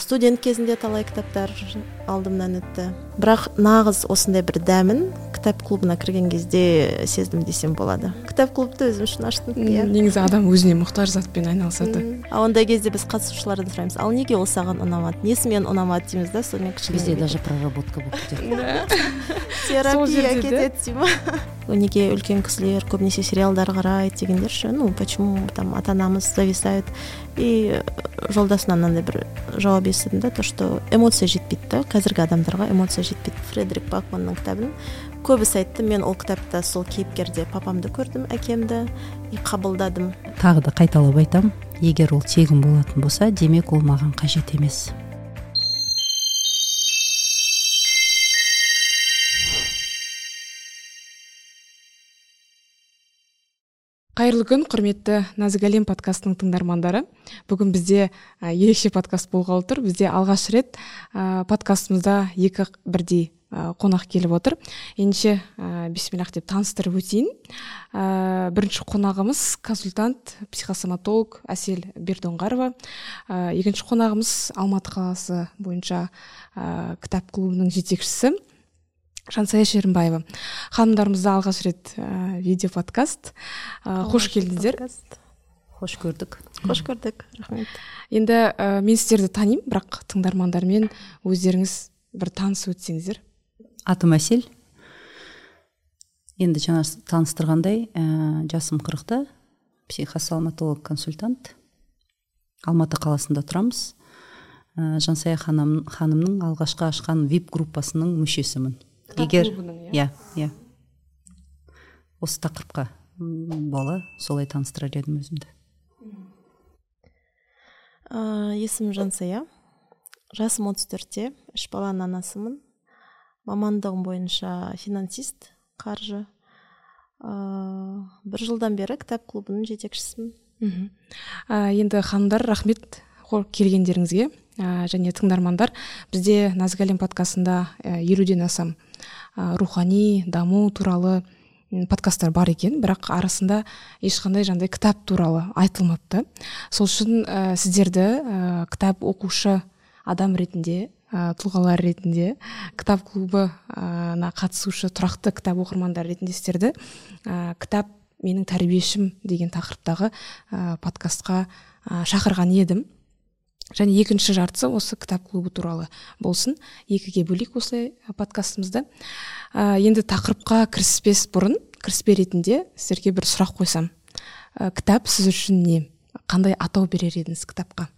студент кезінде талай кітаптар алдымнан өтті. Бірақ нағыз осындай бір дәмін кітап клубына кірген кезде сездім десем болады. Кітап клубты өзім үшін аштым. Негізі адам өзіне мұқтаж затпен айналысады. Ондай кезде біз қатысушылардан сұраймыз, ал неге ол саған ұнамады, несімен ұнамады дейміз да, сонымен кішкене. Бізде даже проработка болып кетеді. Терапия кетеді деймін. Неге үлкен кісілер көбінесе сериалдар қарайды дегендер ше, почему там ата-анамыз зависает. И жолдасынан мынандай бір жауап естідім да, то что эмоция жетпейді да, қазіргі адамдарға эмоция жетпейді. Фредерик Бакманның кітабын көбісі айтты, мен ол кітапта сол кейіпкерде папамды көрдім, әкемді, и қабылдадым. Тағы да қайталап айтам, егер ол тегін болатын болса, демек ол маған қажет емес. Қайырлы күн, құрметті Нәзік әлем подкастының тыңдармандары. Бүгін бізде ерекше подкаст болғалы тұр. Бізде алғаш рет подкастымызда екі бірдей қонақ келіп отыр. Ендеше бисмиллах деп таныстырып өтейін. Бірінші қонағымыз консультант, психосоматолог Әсел Бердоңғарова. Екінші қонағымыз Алматы қаласы бойынша кітап клубының жетекшісі Жансая Шерімбаева. Ханымдарымызда алғаш рет видео подкаст. Қош келдіңіздер. Қош көрдік. Қош көрдік. Рахмет. Енді мен сіздерді танимын, бірақ тыңдармандармен өздеріңіз бір танысып өтсеңіздер. Атым Әсел. Енді жаңа таныстырғандай, жасым 40-та, психосоматолог консультант. Алматы қаласында тұрамыз. Жансая ханымның алғашқы ашқан VIP группасының мүшесімін. Егер осы тақырыпқа бола солай таныстырар едім өзімді. Есімім Жансая. Жасым 34-те, 3 баланың анасымын. Мамандығым бойынша финансист, қаржы. 1 жылдан бері кітап клубының жетекшісімін. Енді ханымдар, рахмет келгендеріңізге. Және тыңдармандар, бізде Нәзік әлем подкастында 50-ден асам рухани даму туралы подкасттар бар екен, бірақ арасында ешқандай жандай кітап туралы айтылмапты. Сол үшін сіздерді кітап оқушы адам ретінде, тұлғалар ретінде, кітап клубына қатысушы тұрақты кітап оқырмандар ретінде сіздерді кітап менің тәрбиешім деген тақырыптағы подкастқа шақырған едім. Және екінші жартысы осы кітап клубы туралы болсын. Екіге бөлейік осылай подкастымызды. Енді тақырыпқа кіріспес бұрын, кіріспе ретінде сіздерге бір сұрақ қойсам. Кітап сіз үшін не? Қандай атау берер едіңіз кітапқа?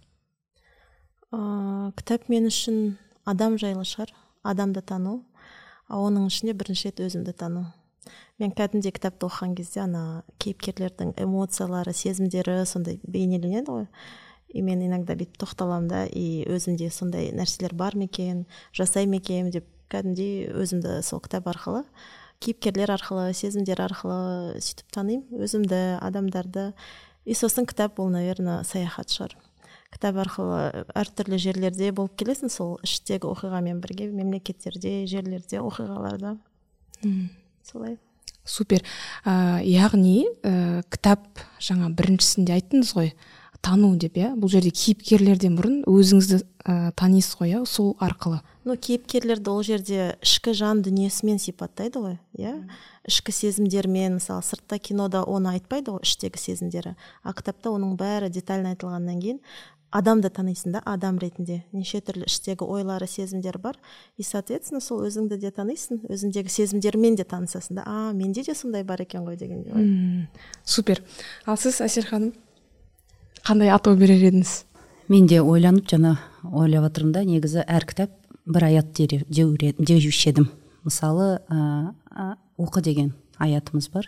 Кітап мен үшін адам жайлы шығар, адамды тану, оның ішінде бірінші рет өзімді тану. Мен кәдімгідей кітапты оқыған кезде кейіпкерлердің эмоциялары, сезімдері сондай бейнеленеді ғой. И мен иногда бүйтіп тоқталамын да, и өзімде сондай нәрселер бар ма екен, жасай ма екен деп кәдімгідей өзімді сол кітап арқылы, кейіпкерлер арқылы, сезімдер арқылы сөйтіп танимын, өзімді, адамдарды. И сосын кітап ол, наверное, саяхат шығар. Кітап арқылы әртүрлі жерлерде болып келесің, сол іштегі оқиғамен бірге, мемлекеттерде, жерлерде, оқиғаларда. Солай. Супер. Яғни кітап жаңа біріншісінде айттыңыз ғой, тану деп, бұл жерде кейіпкерлерден бұрын өзіңізді танисыз ғой, сол арқылы. Кейіпкерлерді ол жерде ішкі жан дүниесімен сипаттайды ғой, ішкі сезімдермен, мысалы сыртта кинода оны айтпайды ғой, іштегі сезімдері, а кітапта оның бәрі детально айтылғаннан кейін адамды танисың да, адам ретінде. Неше түрлі іштегі ойлары, сезімдер бар. И соответственно, сол өзіңді де танисың, өзіңдегі сезімдермен де танысасың да, менде де сондай бар екен ғой дегенде. Супер. Ал сіз, Әсел ханым, қандай атау берер едіңіз? Мен де ойланып жана ойлап отырмын да, негізі әр кітап бір аят деуші едім. Мысалы, оқы деген аятымыз бар.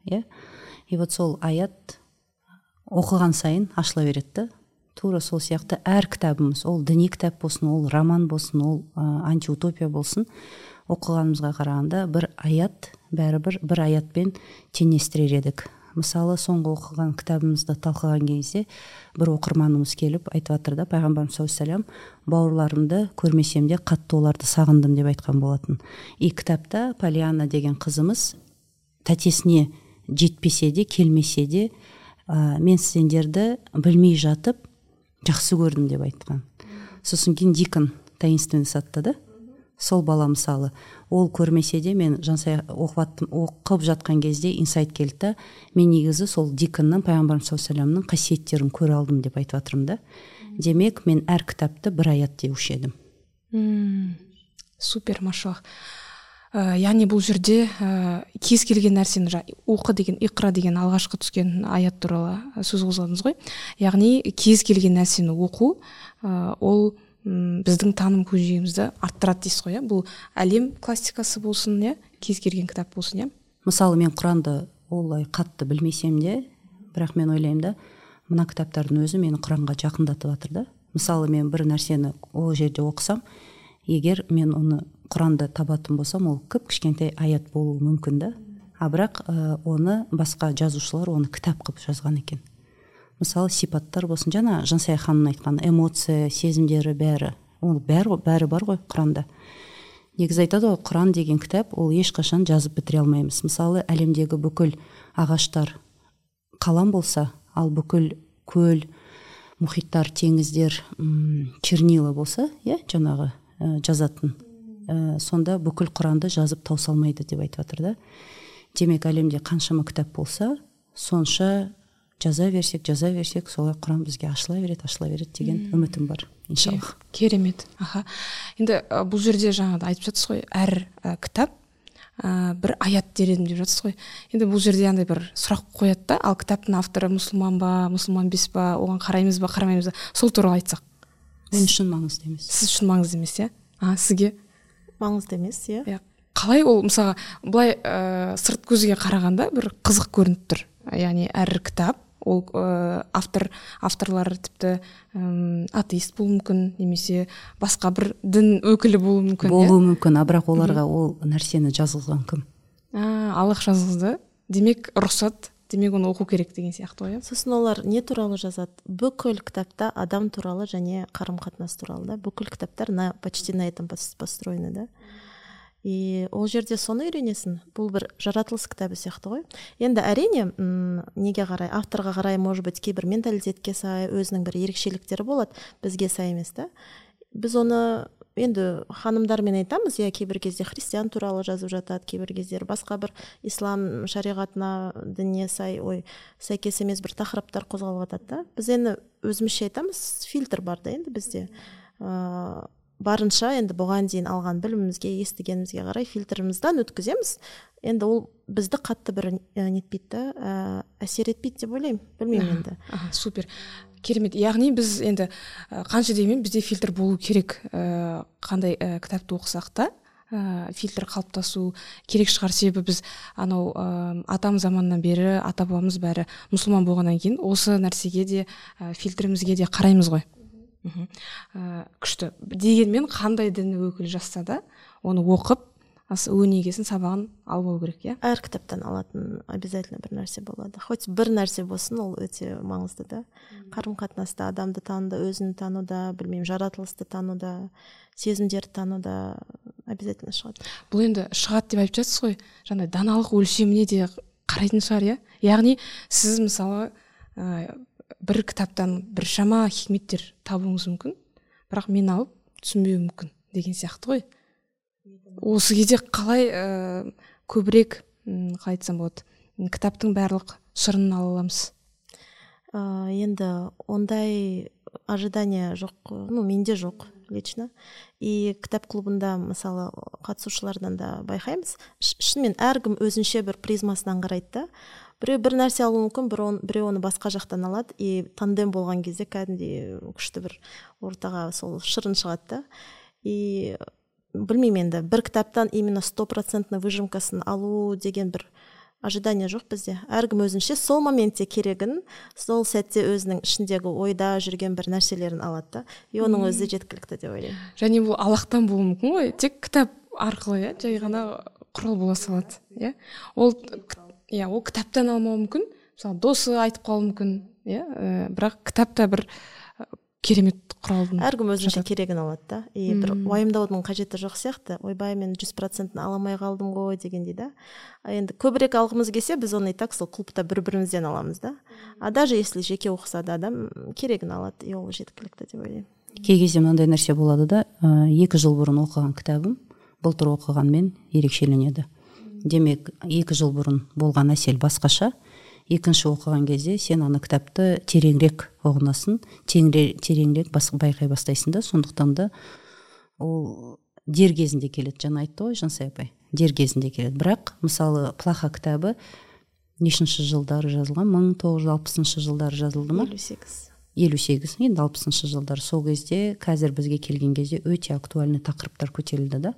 И вот сол аят оқыған сайын ашыла береді. Тура сол сияқты әр кітабымыз, ол діни кітап болсын, ол роман болсын, ол антиутопия болсын, оқығанымызға қарағанда бір аят, бәрібір бір аятпен теңестірер едік. Мысалы, соңғы оқыған кітабымызды талқыған кезде бір оқырманымыз келіп айтып жатыр да, пайғамбарымыз саллаллаху алейхи ва саллям, бауырларымды көрмесем де қатты оларды сағындым деп айтқан болатын. И кітапта Полианна деген қызымыз тәтесіне жетпесе де, келмесе де, мен сендерді білмей жатып жақсы көрдім деп айтқан. сосын кейін Дикон таинственный садта да, сол бала мысалы ол көрмесе де мен жансая оқып жатқан кезде инсайт келді да, мен негізі сол Диконнан пайғамбарымыз саллаллаху алейхи вассаламның қасиеттерін көре алдым деп айтып жатырмын да. Демек мен әр кітапты бір аят деуші едім. Супер, машаллах. Яғни бұл жерде кез келген нәрсені оқы деген, иқра деген алғашқы түскен аят туралы сөз қозғадыңыз ғой. Яғни кез келген нәрсені оқу ол біздің таным көкжиегімізді арттырады дейсіз ғой, бұл әлем классикасы болсын, кез келген кітап болсын. Мысалы мен Құранды олай қатты білмесем де, бірақ мен ойлаймын да, мына кітаптардың өзі мені Құранға жақындатып жатыр да. Мысалы мен бір нәрсені ол жерде оқысам, егер мен оны Құранда табатын болсам, ол кішкентай аят болуы мүмкін да. Бірақ оны басқа жазушылар оны кітап қылып жазған екен. Мысалы сипаттар болсын, жаңа Жансая ханым айтқан эмоция, сезімдері бәрі, ол бәрі бар ғой Құранда. Негізі айтады ғой, Құран деген кітап, ол ешқашан жазып бітіре алмаймыз. Мысалы әлемдегі бүкіл ағаштар қалам болса, ал бүкіл көл, мұхиттар, теңіздер чернила болса, жаңағы жазатын, сонда бүкіл Құранды жазып таусалмайды деп айтып жатыр да. Демек әлемде қаншама кітап болса, сонша жаза берсек, солай Құран бізге ашыла береді деген үмітім бар, иншаллах. Керемет. Енді бұл жерде жаңағыда айтып жатсыз ғой, әр кітап бір аят дередім деп жатсыз ғой. Енді бұл жерде андай бір сұрақ қояды да, ал кітаптың авторы мұсылман ба, мұсылман емес па, оған қараймыз ба, қарамаймыз ба, сол туралы айтсақ. Мен үшін маңызды емес. Сіз үшін маңызды емес, сізге маңызды емес, қалай ол мысалға былай сырт көзге қарағанда бір қызық көрініп тұр. Яғни әр кітап ол авторлары тіпті атеист болуы мүмкін, немесе басқа бір дін өкілі болуы мүмкін. Бірақ оларға ол нәрсені жазылған кім? Аллах жазғызды. Демек рұқсат, демек оны оқу керек деген сияқты ғой. Сосын олар не туралы жазады? Бүкіл кітапта адам туралы және қарым-қатынас туралы да. Бүкіл кітаптар почти на этом построены да. И ол жерде соны үйренесің. Бұл бір жаратылыс кітабы сияқты ғой. Енді әрине, неге қарай, авторға қарай, может быть, кейбір менталитетке сай, өзінің бір ерекшеліктері болады, бізге сай емес та. Біз оны енді ханымдармен айтамыз, кейбір кезде христиан туралы жазып жатады, кейбір кездері басқа бір ислам шариғатына, дініне сәйкес емес бір тақырыптар қозғалып жатады да. Біз енді өзімізше айтамыз, фильтр бар да енді бізде. Барынша енді бұған дейін алған білімімізге, естігенімізге қарай фильтрімізден өткіземіз. Енді ол бізді қатты бір нетпейді, әсер етпейді деп ойлаймын. Білмеймін енді. Супер. Керемет. Яғни біз енді қанша деймін, бізде фильтр болу керек. Қандай кітапты оқысақ та фильтр қалыптасу керек шығар, себебі біз атам заманнан бері ата бабамыз бәрі мұсылман болғаннан кейін осы нәрсеге де фильтрімізге де қараймыз ғой. Күшті. Дегенмен қандай дін өкілі жазса да оны оқып өнегесін, сабағын алып алу керек, Әр кітаптан алатын обязательно бір нәрсе болады. Хоть бір нәрсе болсын, ол өте маңызды да. Қарым-қатынаста, адамды тануда, өзін тануда, білмеймін, жаратылысты тануда, сезімдерді тануда обязательно шығады. Бұл енді шығады деп айтып жатсыз ғой, жаңағыдай даналық өлшеміне де қарайтын шығар, Яғни сіз мысалы бір кітаптан бір шама хикметтер табуыңыз мүмкін, бірақ мен алып түсінбеуім мүмкін деген сияқты ғой. Осы кезде қалай көбірек, қалай айтсам болады, кітаптың барлық сырын ала аламыз? Енді ондай ожидание жоқ, менде жоқ лично. И кітап клубында мысалы қатысушылардан да байқаймыз, шынымен әркім өзінше бір призмасынан қарайды да. Біреу бір нәрсе алуы мүмкін, біреу оны басқа жақтан алады, и тандем болған кезде кәдімгідей күшті бір ортаға сол шырын шығады да. И білмеймін енді, бір кітаптан именно 100% выжимкасын алу деген бір ожидание жоқ бізде. Әркім өзінше сол моментте керегін, сол сәтте өзінің ішіндегі ойда жүрген бір нәрселерін алады да. И оның өзі жеткілікті деп ойлаймын. Және бұл Аллахтан болуы мүмкін ғой, тек кітап арқылы, жай ғана құрал бола салады. Ол кітаптан алмауы мүмкін, мысалы досы айтып қалуы мүмкін, бірақ кітапта бір керемет құралдың. Әркім өзінше керегін алады да. И бір уайымдаудың қажеті жоқ сияқты. Ойбай, мен 100% аламай қалдым ғой дегендей да. Енді көбірек алғымыз келсе, біз оны айтақ сол клубта бір-бірімізден аламыз да. Даже если жеке оқыса да адам керегін алады, и ол жеткілікті деп ойлаймын. кей кезде мынандай нәрсе болады да, 2 жыл бұрын оқыған кітабым былтыр оқығанмен ерекшеленеді. Демек 2 жыл бұрын болған әсел басқаша, екінші оқыған кезде сен ана кітапты тереңірек ұғынасың, тереңірек байқай бастайсың да. Сондықтан да ол дер кезінде келеді. Жаңа айтты ғой Жансая апай, дер кезінде келеді. Бірақ мысалы Плаха кітабы нешінші жылдары жазылған? 1960 жылдары жазылды ма? 58, енді 60 жылдары. Сол кезде қазір бізге келген кезде өте актуальны тақырыптар көтерілді да.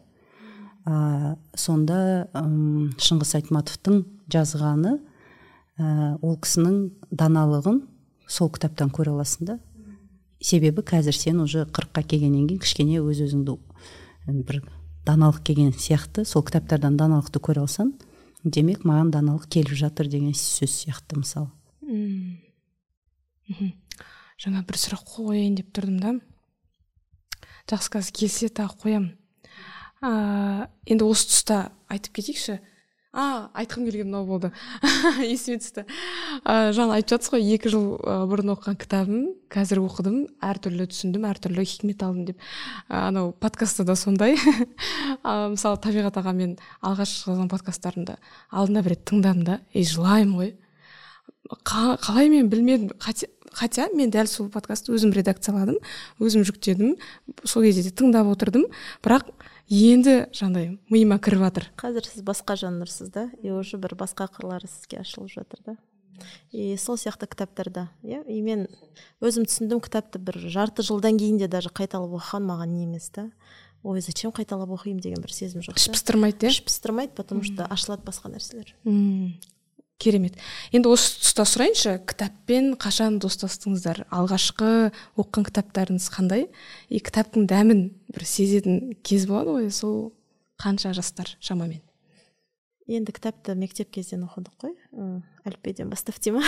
Сонда Шыңғыс Айтматовтың жазғаны, ол кісінің даналығын сол кітаптан көре аласың да. Себебі қазір сен уже 40-қа келгеннен кейін кішкене өз-өзіңді бір даналық келген сияқты, сол кітаптардан даналықты көре алсаң, демек маған даналық келіп жатыр деген сөз сияқты мысалы. Жаңа бір сұрақ қояйын деп тұрдым да. Жақсы, қазір келсе тағы қоям. Енді осы тұста айтып кетейікші. Айтқым келген мынау болды. Есіме түсті. Жаңа айтып жатсыз ғой, 2 жыл бұрын оқыған кітабым қазір оқыдым, әртүрлі түсіндім, әртүрлі хикмет алдым деп. Анау подкастта да сондай. Мысалы Табиғат аға мен алғаш жазған подкасттарымда алдына бір рет тыңдадым да, жылаймын ғой. Қалай мен білмедім. Хотя мен дәл сол подкастты өзім редакцияладым, өзім жүктедім, сол кезде тыңдап отырдым, бірақ енді жаңдай миыма кіріп жатыр. Қазір сіз басқа жанрсыз да, уже бір басқа қырлары сізге ашылып жатыр да. Сол сияқты кітаптарда, и мен өзім түсіндім, кітапты бір жарты жылдан кейін де даже қайталап оқыған маған не емес та. Ой, зачем қайталап оқимын деген бір сезім жоқ. Іш пыстырмайды, Іш пыстырмайды, потому что ашылады басқа нәрселер. Керемет. Енді осы тұста сұрайыншы, кітаппен қашан достастыңыздар? Алғашқы оқыған кітаптарыңыз қандай? Кітаптың дәмін бір сезетін кез болады ғой, сол қанша жастар шамамен? Енді кітапты мектеп кезден оқыдық қой, әліппеден бастап дей ма?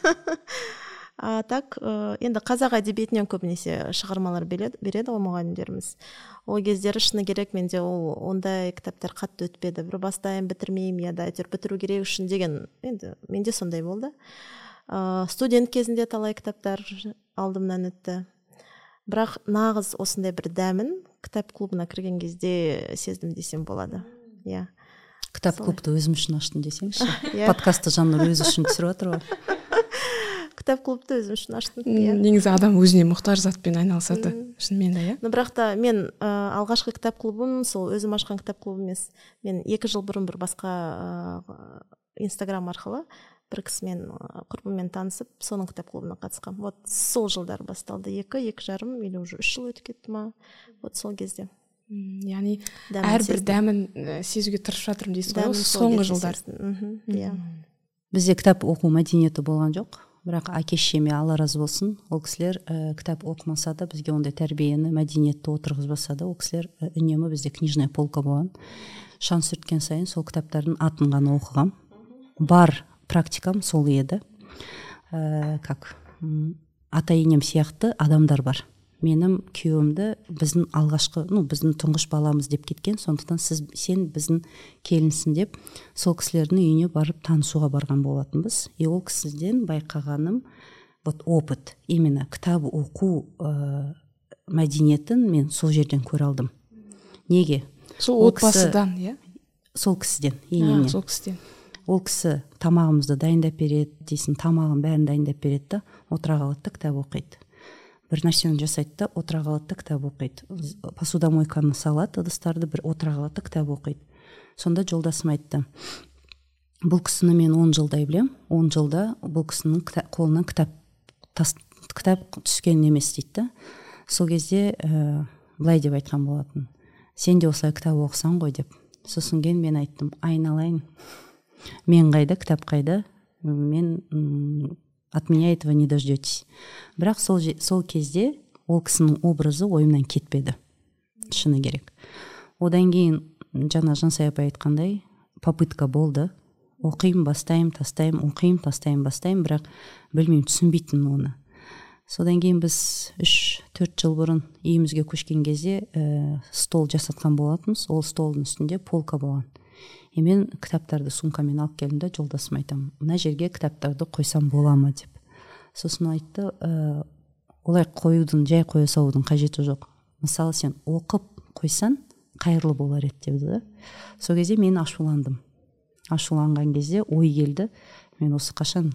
Так, енді қазақ әдебиетінен көбінесе шығармалар береді ғой мұғалімдеріміз. Ол кездері шыны керек, менде ондай кітаптар қатты өтпеді. Бір бастайын, бітірмеймін, я да әйтеуір бітіру керек үшін деген, енді менде сондай болды. Студент кезінде талай кітаптар алдымнан өтті. Бірақ нағыз осындай бір дәмін кітап клубына кірген кезде сездім десем болады. Кітап клубты өзім үшін аштым десеңші. Подкастты жанр өзі үшін түсіріп жатыр ғой. Кітап клубты өзім үшін аштым. Негізі адам өзіне мұқтаж затпен айналысады. Шынымен де, бірақ та мен алғашқы кітап клубым сол өзім ашқан кітап клубым емес. Мен 2 жыл бұрын бір басқа Инстаграм арқылы бір кісімен құрбыммен танысып, соның кітап клубына қатысқам. Вот сол жылдар басталды. 2-2,5 или уже 3 жыл өтіп кетті ма? Вот сол кезде. Яғни әрбір дәмін сезуге тырысып жатырмын дейсіз ғой, соңғы жылдар. Бізде кітап оқу мәдениеті болған жоқ. Бірақ әке-шешеме Алла разы болсын, ол кісілер кітап оқымаса да, бізге ондай тәрбиені, мәдениетті отырғызбаса да, ол кісілер үнемі бізде книжная полка болған. Шанс сүрткен сайын сол кітаптардың атын ғана оқығам. Бар практикам сол еді. Ата-енем сияқты адамдар бар. Менің күйеуімді біздің алғашқы, біздің тұңғыш баламыз деп кеткен, сондықтан сен біздің келінсің деп сол кісілердің үйіне барып танысуға барған болатынбыз. Ол кісіден байқағаным опыт, именно кітап оқу мәдениетін мен сол жерден көре алдым. Неге? Сол отбасыдан, Сол кісіден, енемнен. Сол кісіден. Ол кісі тамағымызды дайындап береді, дейсің, тамағын бәрін дайындап береді да, отыра қалады да кітап оқиды. Бір нәрсені жасайды да, отыра қалады да кітап оқиды. Посудомойканы салады, ыдыстарды бір отыра қалады да кітап оқиды. Сонда жолдасым айтты, бұл кісіні мен 10 жылдай білем, 10 жылда бұл кісінің қолынан кітап түскен емес дейді. Сол кезде былай деп айтқан болатын, сен де осылай кітап оқысан ғой деп. Сосын кейін мен айттым, айналайын, мен қайда, кітап қайда, от меня этого не дождетесь. Бірақ сол кезде ол кісінің образы ойымнан кетпеді. Шыны керек. Одан кейін жаңа Жансая апай айтқандай, попытка болды. Оқимын, бастаймын, тастаймын, оқимын, тастаймын, бастаймын, бірақ білмеймін, түсінбейтін оны. Содан кейін біз 3-4 жыл бұрын үйімізге көшкен кезде стол жасатқан болатынбыз. Ол столдың үстінде полка болған. Мен кітаптарды сумкамен алып келдім да, жолдасым айтам, мына жерге кітаптарды қойсам бола ма деп. Сосын айтты, олай қоюдың, жай қоя салудың қажеті жоқ. Мысалы сен оқып қойсан қайырлы болар еді деді да. Сол кезде мен ашуланған кезде ой келді, мен осы қашан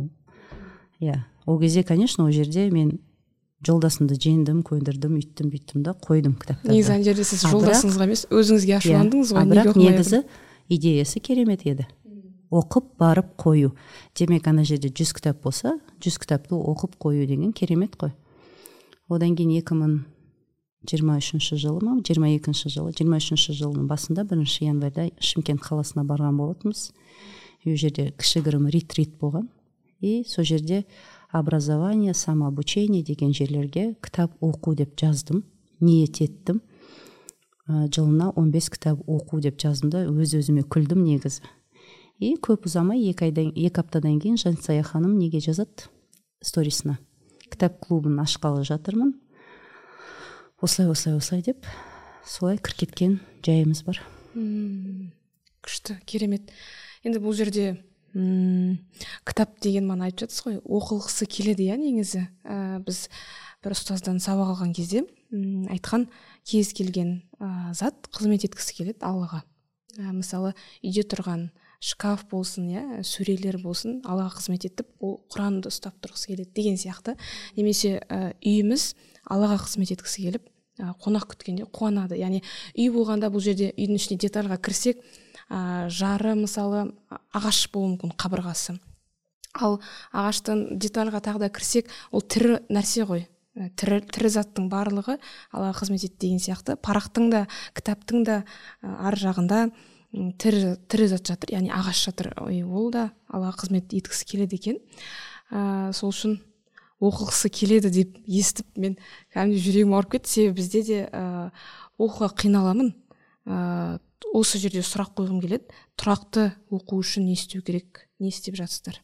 ол кезде, конечно, ол жерде мен жолдасымды жеңдім, көндірдім, үйттім, бүйттім да қойдым кітаптарды. Негізі ана жерде сіз жолдасыңызға емес, өзіңізге ашуландыңыз ғой. Бірақ негізі идеясы керемет еді. Оқып барып қою. Демек ана жерде 100 кітап болса, 100 кітапты оқып қою деген керемет қой. Одан кейін 2023 жылы ма, 23 жылының басында 1 январьда Шымкент қаласына барған болатынбыз. Ол жерде кішігірім ретрит болған. И сол жерде образование, самообучение деген жерлерге кітап оқу деп жаздым, ниет еттім. Жылына 15 кітап оқу деп жаздым да, өз-өзіме күлдім негізі. И көп ұзамай 2 аптадан кейін Жансая ханым неге жазады сторисына. Кітап клубын ашқалы жатырмын. Осылай деп, солай кіріп кеткен жайымыз бар. Күшті, керемет. Енді бұл жерде кітап деген мана айтып жатсыз ғой, оқылғысы келеді негізі. Біз бір ұстаздан сабақ алған кезде айтқан кез келген зат қызмет еткісі келеді Аллаға. Мысалы, үйде тұрған шкаф болсын, сөрелер болсын, Аллаға қызмет етіп, ол Құранды ұстап тұрғысы келеді деген сияқты. Немесе үйіміз Аллаға қызмет еткісі келіп, қонақ күткенде қуанады. Яғни үй болғанда бұл жерде үйдің ішіне детальға кірсек, жары мысалы ағаш болуы мүмкін, қабырғасы. Ал ағаштың детальға тағы да кірсек, ол тірі нәрсе ғой. Тірі заттың барлығы Аллаға қызмет етті деген сияқты. Парақтың да, кітаптың да ар жағында тірі зат жатыр, яғни ағаш жатыр. Ол да Аллаға қызмет еткісі келеді екен. Сол үшін оқығысы келеді деп естіп, мен кәдімгі жүрегім ауырып кетті. Себебі бізде де оқуға қиналамын. Осы жерде сұрақ қойғым келеді. Тұрақты оқу үшін не істеу керек? Не істеп жатсыздар?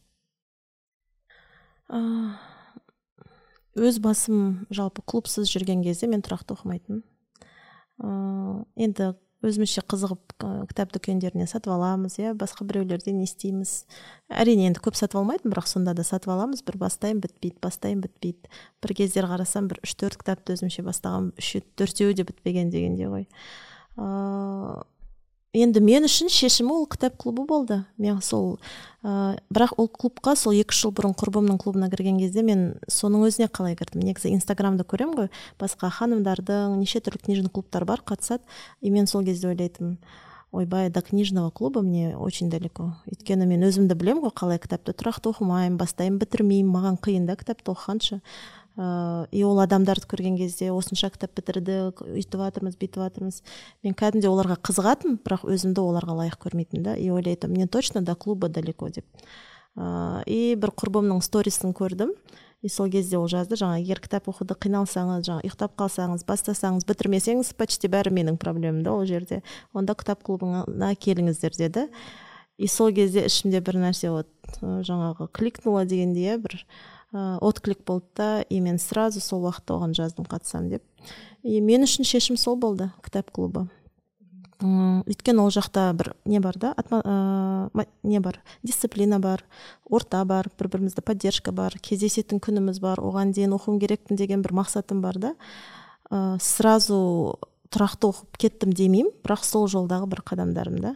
Өз басым жалпы клубсыз жүрген кезде мен тұрақты оқымайтын. Енді өзімізше қызығып кітап дүкендерінен сатып аламыз, басқа біреулерден не істейміз. Әрине енді көп сатып алмайтын, бірақ сонда да сатып аламыз, бір бастайын бітпейді. Бір кездер қарасам, бір 3-4 кітапты өзімше бастаған, 3-4-еуі де бітпеген дегенде ғой. Енді мен үшін шешімі ол кітап клубы болды. Мен бірақ ол клубқа сол 2 жыл бұрын құрбымның клубына кірген кезде мен соның өзіне қалай кірдім. Негізі Инстаграмда көремін ғой, басқа ханымдардың неше түрлі книжный клубтар бар, қатысады. И мен сол кезде ойлайтын, ойбай, до книжного клуба мне очень далеко. Өйткені мен өзімді білем ғой, қалай кітапты тұрақты оқымаймын, бастаймын, бітірмеймін, маған қиын да кітапты оқығанша. И ол адамдарды көрген кезде осынша кітап бітірдік, үйтіп жатырмыз, бүйтіп жатырмыз. Мен кәдімде оларға қызығатын, бірақ өзімді оларға лайық көрмейтін да. И ойлайтын, мне точно до клуба далеко деп. И бір құрбымның сторисін көрдім. И сол кезде ол жазды, егер кітап оқуды қиналсаңыз, ұйықтап қалсаңыз, бастасаңыз, бітірмесеңіз, почти бәрі менің проблемім да ол жерде. Онда кітап клубына келіңіздер деді. И сол кезде ішімде бір нәрсе кликнула дегенде, бір отклик болды да, и мен сразу сол уақытта оған жаздым, қатысам деп. И мен үшін шешім сол болды, кітап клубы. Өйткені ол жақта бір не бар да, дисциплина бар, орта бар, бір-бірімізді поддержка бар, кездесетін күніміз бар, оған дейін оқуым керекпін деген бір мақсатым бар да. Сразу тұрақты оқып кеттім демеймін, бірақ сол жолдағы бір қадамдарым да.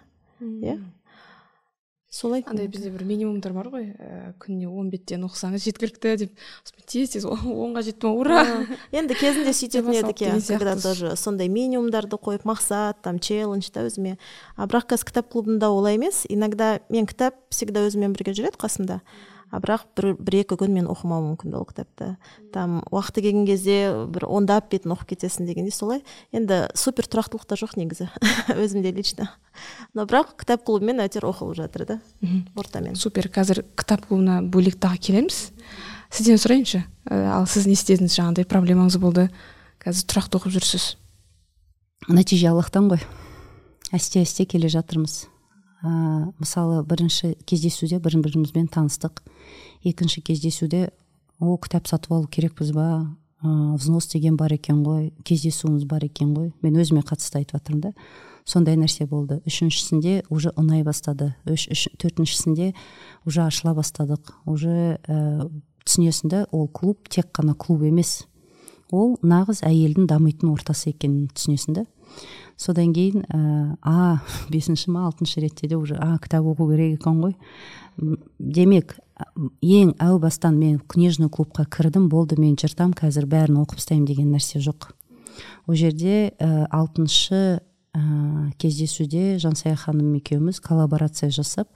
Солай. Андай бізде бір минимумдар бар ғой, күніне 10 беттен оқысаңыз жеткілікті деп, тез 10-ға жеттім, ура! Енді кезінде сөйтетін едік, когда тоже сондай минимумдарды қойып, мақсат, челлендж да өзіме. Бірақ қазір кітап клубында олай емес. Иногда мен кітап всегда өзімен бірге жүреді қасымда. Бірақ бір-екі күн мен оқымау мүмкін ол кітапты. Уақыты келген кезде бір ондап бетін оқып кетесің дегенде солай. Енді супер тұрақтылық та жоқ негізі, өзімде лично. Но бірақ кітап клубымен әйтеуір оқылып жатыр да, ортамен. Супер, қазір кітап клубына бөлек тағы келеміз. Сізден сұрайыншы, ал сіз не істедіңіз, жаңағыдай проблемаңыз болды, қазір тұрақты оқып жүрсіз? Нәтиже Аллахтан ғой. Әсте келе жатырмыз. Мысалы, бірінші кездесуде бірімізбен таныстық. Екінші кездесуде о кітап сатып алу керекпіз ба, взнос деген бар екен ғой, кездесуіміз бар екен ғой. Мен өзіме қатысты айтып жатырмын да. Сондай нәрсе болды. Үшіншісінде уже ұнай бастады. Төртіншісінде уже ашыла бастадық. Уже түсінесің да, ол клуб тек қана клуб емес, ол нағыз әйелдің дамитын ортасы екенін түсінесің да. Содан кейін 5-ші ма 6-шы ретте де уже кітап оқу керек екен ғой. Демек, ең әу бастан мен книжный клубқа кірдім, болды, мен жыртам, қазір бәрін оқып тастаймын деген нәрсе жоқ. Ол жерде 6-шы кездесуде Жансая ханым екеуміз коллаборация жасап,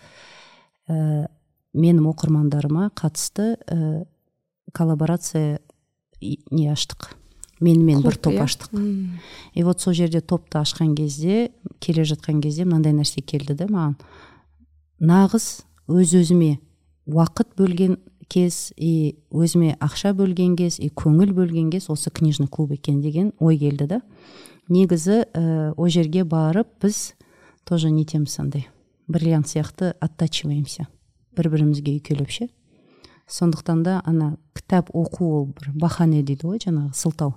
менің оқырмандарыма қатысты коллаборация не аштық. Менімен бір топ аштық. И вот сол жерде топты ашқан кезде, келе жатқан кезде мынандай нәрсе келді да маған. Нағыз өз-өзіме уақыт бөлген кез, өзіме ақша бөлген кез, көңіл бөлген кез осы книжный клуб екен деген ой келді да. Негізі о жерге барып біз тоже нетеміз андай. Бриллиант сияқты оттачиваемся. Бір-бірімізге үйкелеп ше. Сондықтан да ана кітап оқу ол бір бахане дейді ғой, жаңағы сылтау.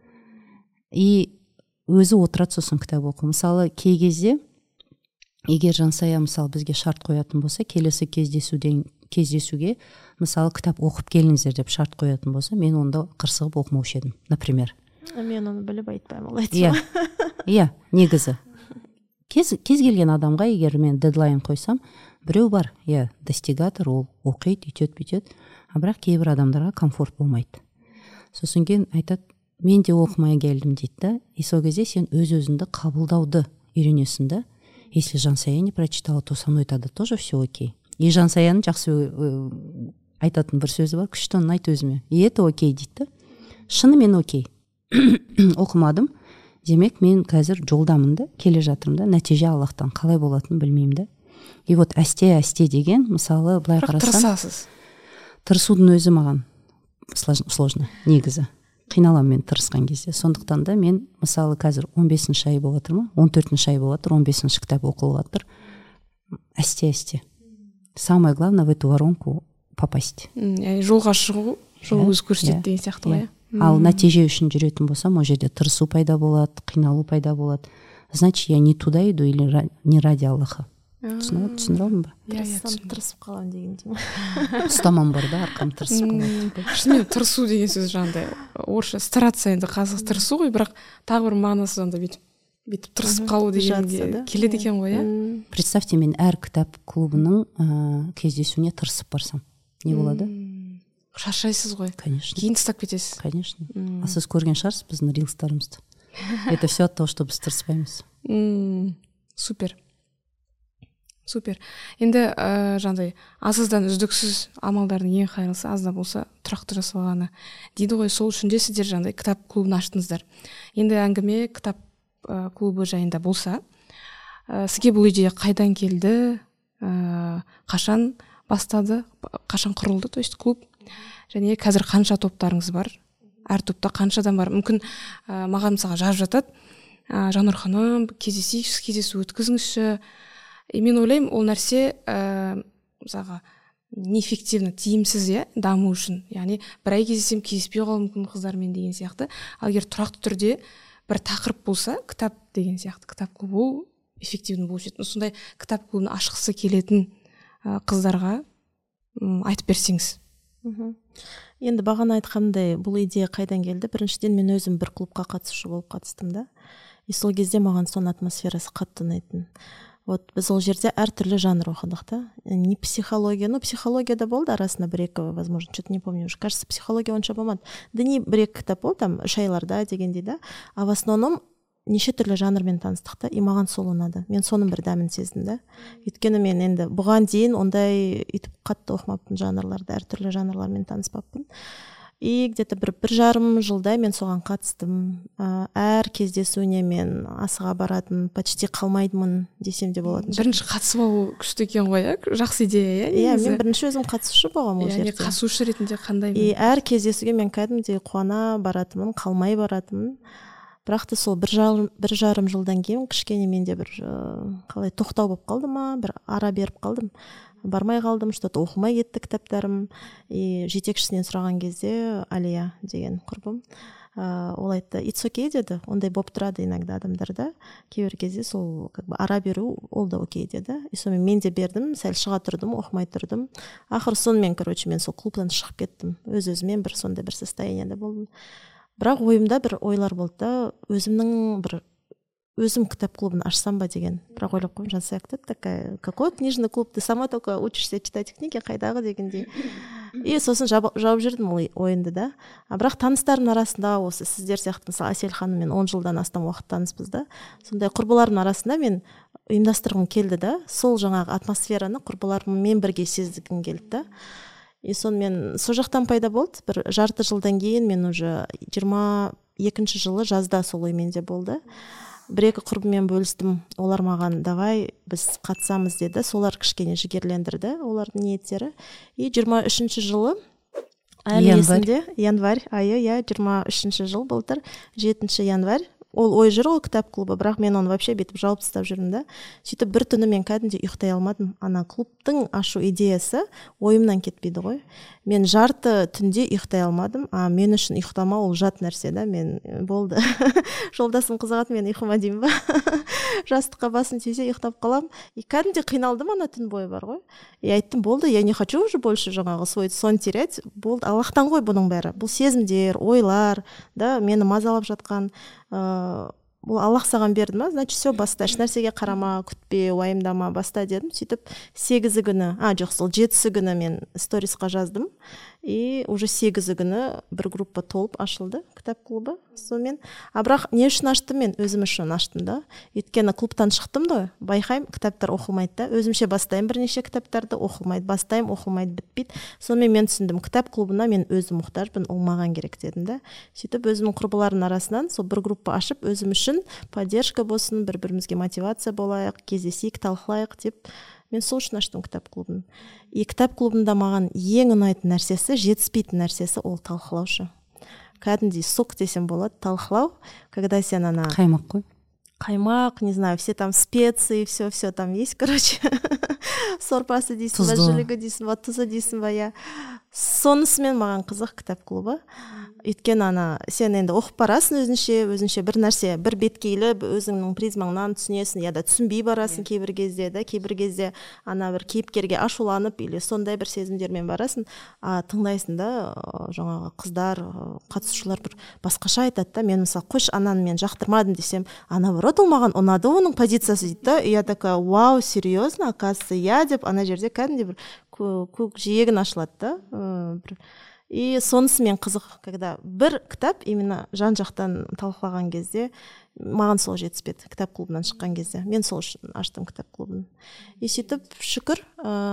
И өзі отырады сосын кітап оқу. Мысалы, кей кезде егер Жансая мысалы бізге шарт қоятын болса, келесі кездесуге мысалы кітап оқып келіңіздер деп шарт қоятын болса, мен онда қырсығып оқымаушы едім, например. Мен оны біліп айтпаймын, ол айтсам. Иә, негізі. Кез келген адамға егер мен дедлайн қойсам, біреу бар, достигатор, ол оқиды, үйтеді. Бірақ кейбір адамдарға комфорт болмайды. Сосын кейін айтады, мен де оқымай келдім дейді да. И сол кезде сен өз-өзіңді қабылдауды үйренесің да. Если Жансая не прочитала, то со мной тогда тоже все окей. И Жансаяның жақсы айтатын бір сөзі бар, күшті айт өзіме. И это окей дейді да. Шынымен окей. Оқымадым. Демек, мен қазір жолдамын да, келе жатырмын да, нәтиже Аллахтан қалай болатынын білмеймін да. И вот әсте деген, мысалы, былай қарасам, тырысудың өзі маған сложно, негізі. Қиналам мен тырысқан кезде. Сондықтан да мен, мысалы, қазір 15-ші ай болып жатыр ма, 14-ші ай болып жатыр, 15-ші кітап оқылып жатыр. Әсте. Самое главное в эту воронку попасть. Жолға шығу, жол өзі көрсетеді деген сияқты ғой. Ал нәтиже үшін жүретін болсам, ол жерде тырысу пайда болады, қиналу пайда болады. Значит, я не туда иду или не ради Аллаха. Түсіндір алдың ба? Тырысып қалам дегендей. Ұстамам бар да, арқам тырысып қалады. Шынымен тырысу деген сөз жаңағыдай орысша стараться, енді қазақ тырысу ғой, бірақ тағы бір мағынасы жаңағыдай бүйтіп тырысып қалу дегенге келеді екен ғой, иә? Представьте, мен әр кітап клубының кездесуіне тырысып барсам. Не болады? Шаршайсыз ғой. Конечно. Кейін тастап кетесіз. Конечно. А сіз көрген шығарсыз біздің рилстарымызды. Это все от того, что біз тырыспаймыз. Супер. Енді жаңағыдай азыздан үздіксіз амалдардың ең қайырлысы азда болса тұрақты жасалғаны дейді ғой. Сол үшін де сіздер жаңағыдай кітап клубын аштыңыздар. Енді әңгіме кітап клубы жайында болса, сізге бұл идея қайдан келді, қашан бастады, қашан құрылды, то есть клуб, және қазір қанша топтарыңыз бар, әр топта қаншадан бар? Мүмкін маған мысалға жазып жатады, Жаннұр ханым, кездесу өткізіңізші. Мен ойлаймын, ол нәрсе мысалға неэффективно, тиімсіз, даму үшін. Яғни бір ай кездесем кездеспей қалуым мүмкін қыздармен деген сияқты. Ал егер тұрақты түрде бір тақырып болса, кітап деген сияқты, кітап клубы ол эффективно болушы еді. Сондай кітап клубын ашқысы келетін қыздарға айтып берсеңіз. Енді бағана айтқандай, бұл идея қайдан келді? Біріншіден, мен өзім бір клубқа қатысушы болып қатыстым да. И сол кезде маған соның атмосферасы қатты ұнайтын. Вот біз ол жерде әртүрлі жанр оқыдық та. Не психология, психологияда болды арасында бір-екі, возможно, что-то не помню уже. Кажется, психология онша болмады. Діни бір-екі кітап болды, там, шайларда дегендей да. А в основном неше түрлі жанрмен таныстық та, и маған сол ұнады. Мен соның бір дәмін сездім да. Өйткені мен енді бұған дейін ондай үйтіп қатты оқымаппын жанрларды, әртүрлі жанрлармен таныспаппын. И где-то бір жарым жылдай мен соған қатыстым. Әр кездесуіне мен асыға баратын, почти қалмайдымын десем де болатын. Бірінші қатысып алу күшті екен ғой, жақсы идея, иә? Мен бірінші өзім қатысушы болғам ол жерде. Қатысушы ретінде қандай? И әр кездесуге мен кәдімгідей қуана баратынмын, қалмай баратынмын. Бірақ та сол бір жарым жылдан кейін кішкене менде бір қалай тоқтау болып қалды ма, бір ара беріп қалдым. Бармай қалдым, что-то оқымай кетті кітаптарым. И жетекшісінен сұраған кезде Алия деген құрбым, ол айтты it's okay деді, ондай болып тұрады иногда адамдарда, кейбір кезде сол как бы ара беру ол да окей деді. И сонымен мен де бердім, сәл шыға тұрдым, оқымай тұрдым. Ақыры сонымен короче мен сол клубтан шығып кеттім, өзімен бір сондай бір состояниеде болдым. Бірақ ойымда бір ойлар болды да, өзім кітап клубын ашсам ба деген. Бірақ ойлап қойдым, Жансая такая, какой книжный клуб, ты сама только учишься читать книги, қайдағы дегендей. И сосын жауап жүрдім ол ойынды да. Бірақ таныстардың арасында осы сіздер сияқты, мысалы Әсел ханыммен 10 жылдан астам уақыт таныспыз да. Сондай құрбылардың арасында мен ұйымдастырғым келді да. Сол жаңағы атмосфераны құрбыларыммен бірге сезгім келді да. И сонымен сол жақтан пайда болды. Бір жарты жылдан кейін мен уже 22-ші жылы жазда сол оймен де болды. Бір-екі құрбыммен бөлістім, олар маған давай біз қатысамыз деді, солар кішкене жігерлендірді олардың ниеттері. И 23-ші жылы әлі есімде, январь айы, 23-ші жыл былтыр, 7-ші январь, ол ой жүр ғой кітап клубы, бірақ мен оны вообще бетіп жауып тастап жүрдім да. Сөйтіп бір түні мен кәдімгідей ұйықтай алмадым. Ана клубтың ашу идеясы ойымнан кетпейді ғой. Мен жарты түнде ұйықтай алмадым. Мен үшін ұйықтамау ол жат нәрсе да. Мен болды. Жолдасым қызығады, мен ұйқыма деймін ба. Жастыққа басым тисе ұйықтап қалам. И кәдімгідей қиналдым ана түн бойы бар ғой. И айттым, болды, я не хочу уже больше жаңағы свой сон терять. Болды, Аллахтан ғой бұның бәрі. Бұл сезімдер, ойлар, да, мені мазалап жатқан бұл Аллах саған берді ма, значит все, баста, еш нәрсеге қарама, күтпе, уайымдама, баста дедім. Сөйтіп 8-і күні, жоқ, сол 7-сі күні мен сторисқа жаздым. И уже 8-і күні бір группа толып ашылды, кітап клубы. Сонымен, бірақ не үшін аштым мен? Өзім үшін аштым да. Өйткені клубтан шықтым да, байқаймын, кітаптар оқылмайды да. Өзімше бастаймын бірнеше кітаптарды, оқылмайды, бастаймын, оқылмайды, бітпейді. Сонымен мен түсіндім, кітап клубына мен өзім мұқтажбын, ол маған керек дедім да. Сөйтіп өзімнің құрбыларының арасынан сол бір группа ашып, өзім үшін поддержка болсын, бір-бірімізге мотивация болайық, кездесейік, талқылайық деп мен сол үшін аштым кітап клубын. И кітап клубында маған ең ұнайтын нәрсесі, жетіспейтін нәрсесі ол талқылаушы. Кәдімгідей сок десем болады, талқылау, когда сен ана қаймақ қой. Қаймақ, не знаю, все там специи, все там есть, короче. Сорпасы дейсің ба, жілігі дейсің ба, тұзы дейсің ба, сонысымен маған қызық кітап клубы. Өйткені ана сен енді оқып барасың өзінше бір нәрсе, бір беткейлі өзіңнің призмаңнан түсінесің, я да түсінбей барасың кейбір кезде, да, кейбір кезде ана бір кейіпкерге ашуланып или сондай бір сезімдермен барасың, тыңдайсың да, жаңағы қыздар, қатысушылар бір басқаша айтады да, мен мысалы қойшы ананы мен жақтырмадым десем, наоборот ол маған ұнады оның позициясы дейді да, я такая, вау, серьезно, оказывается, я деп ана жерде кәдімгідей бір көк жиегін ашылады да, и сонысымен қызық, когда бір кітап именно жан-жақтан талқылаған кезде маған сол жетіспеді, кітап клубынан шыққан кезде. Мен сол үшін аштым кітап клубын. И сөйтіп, шүкір,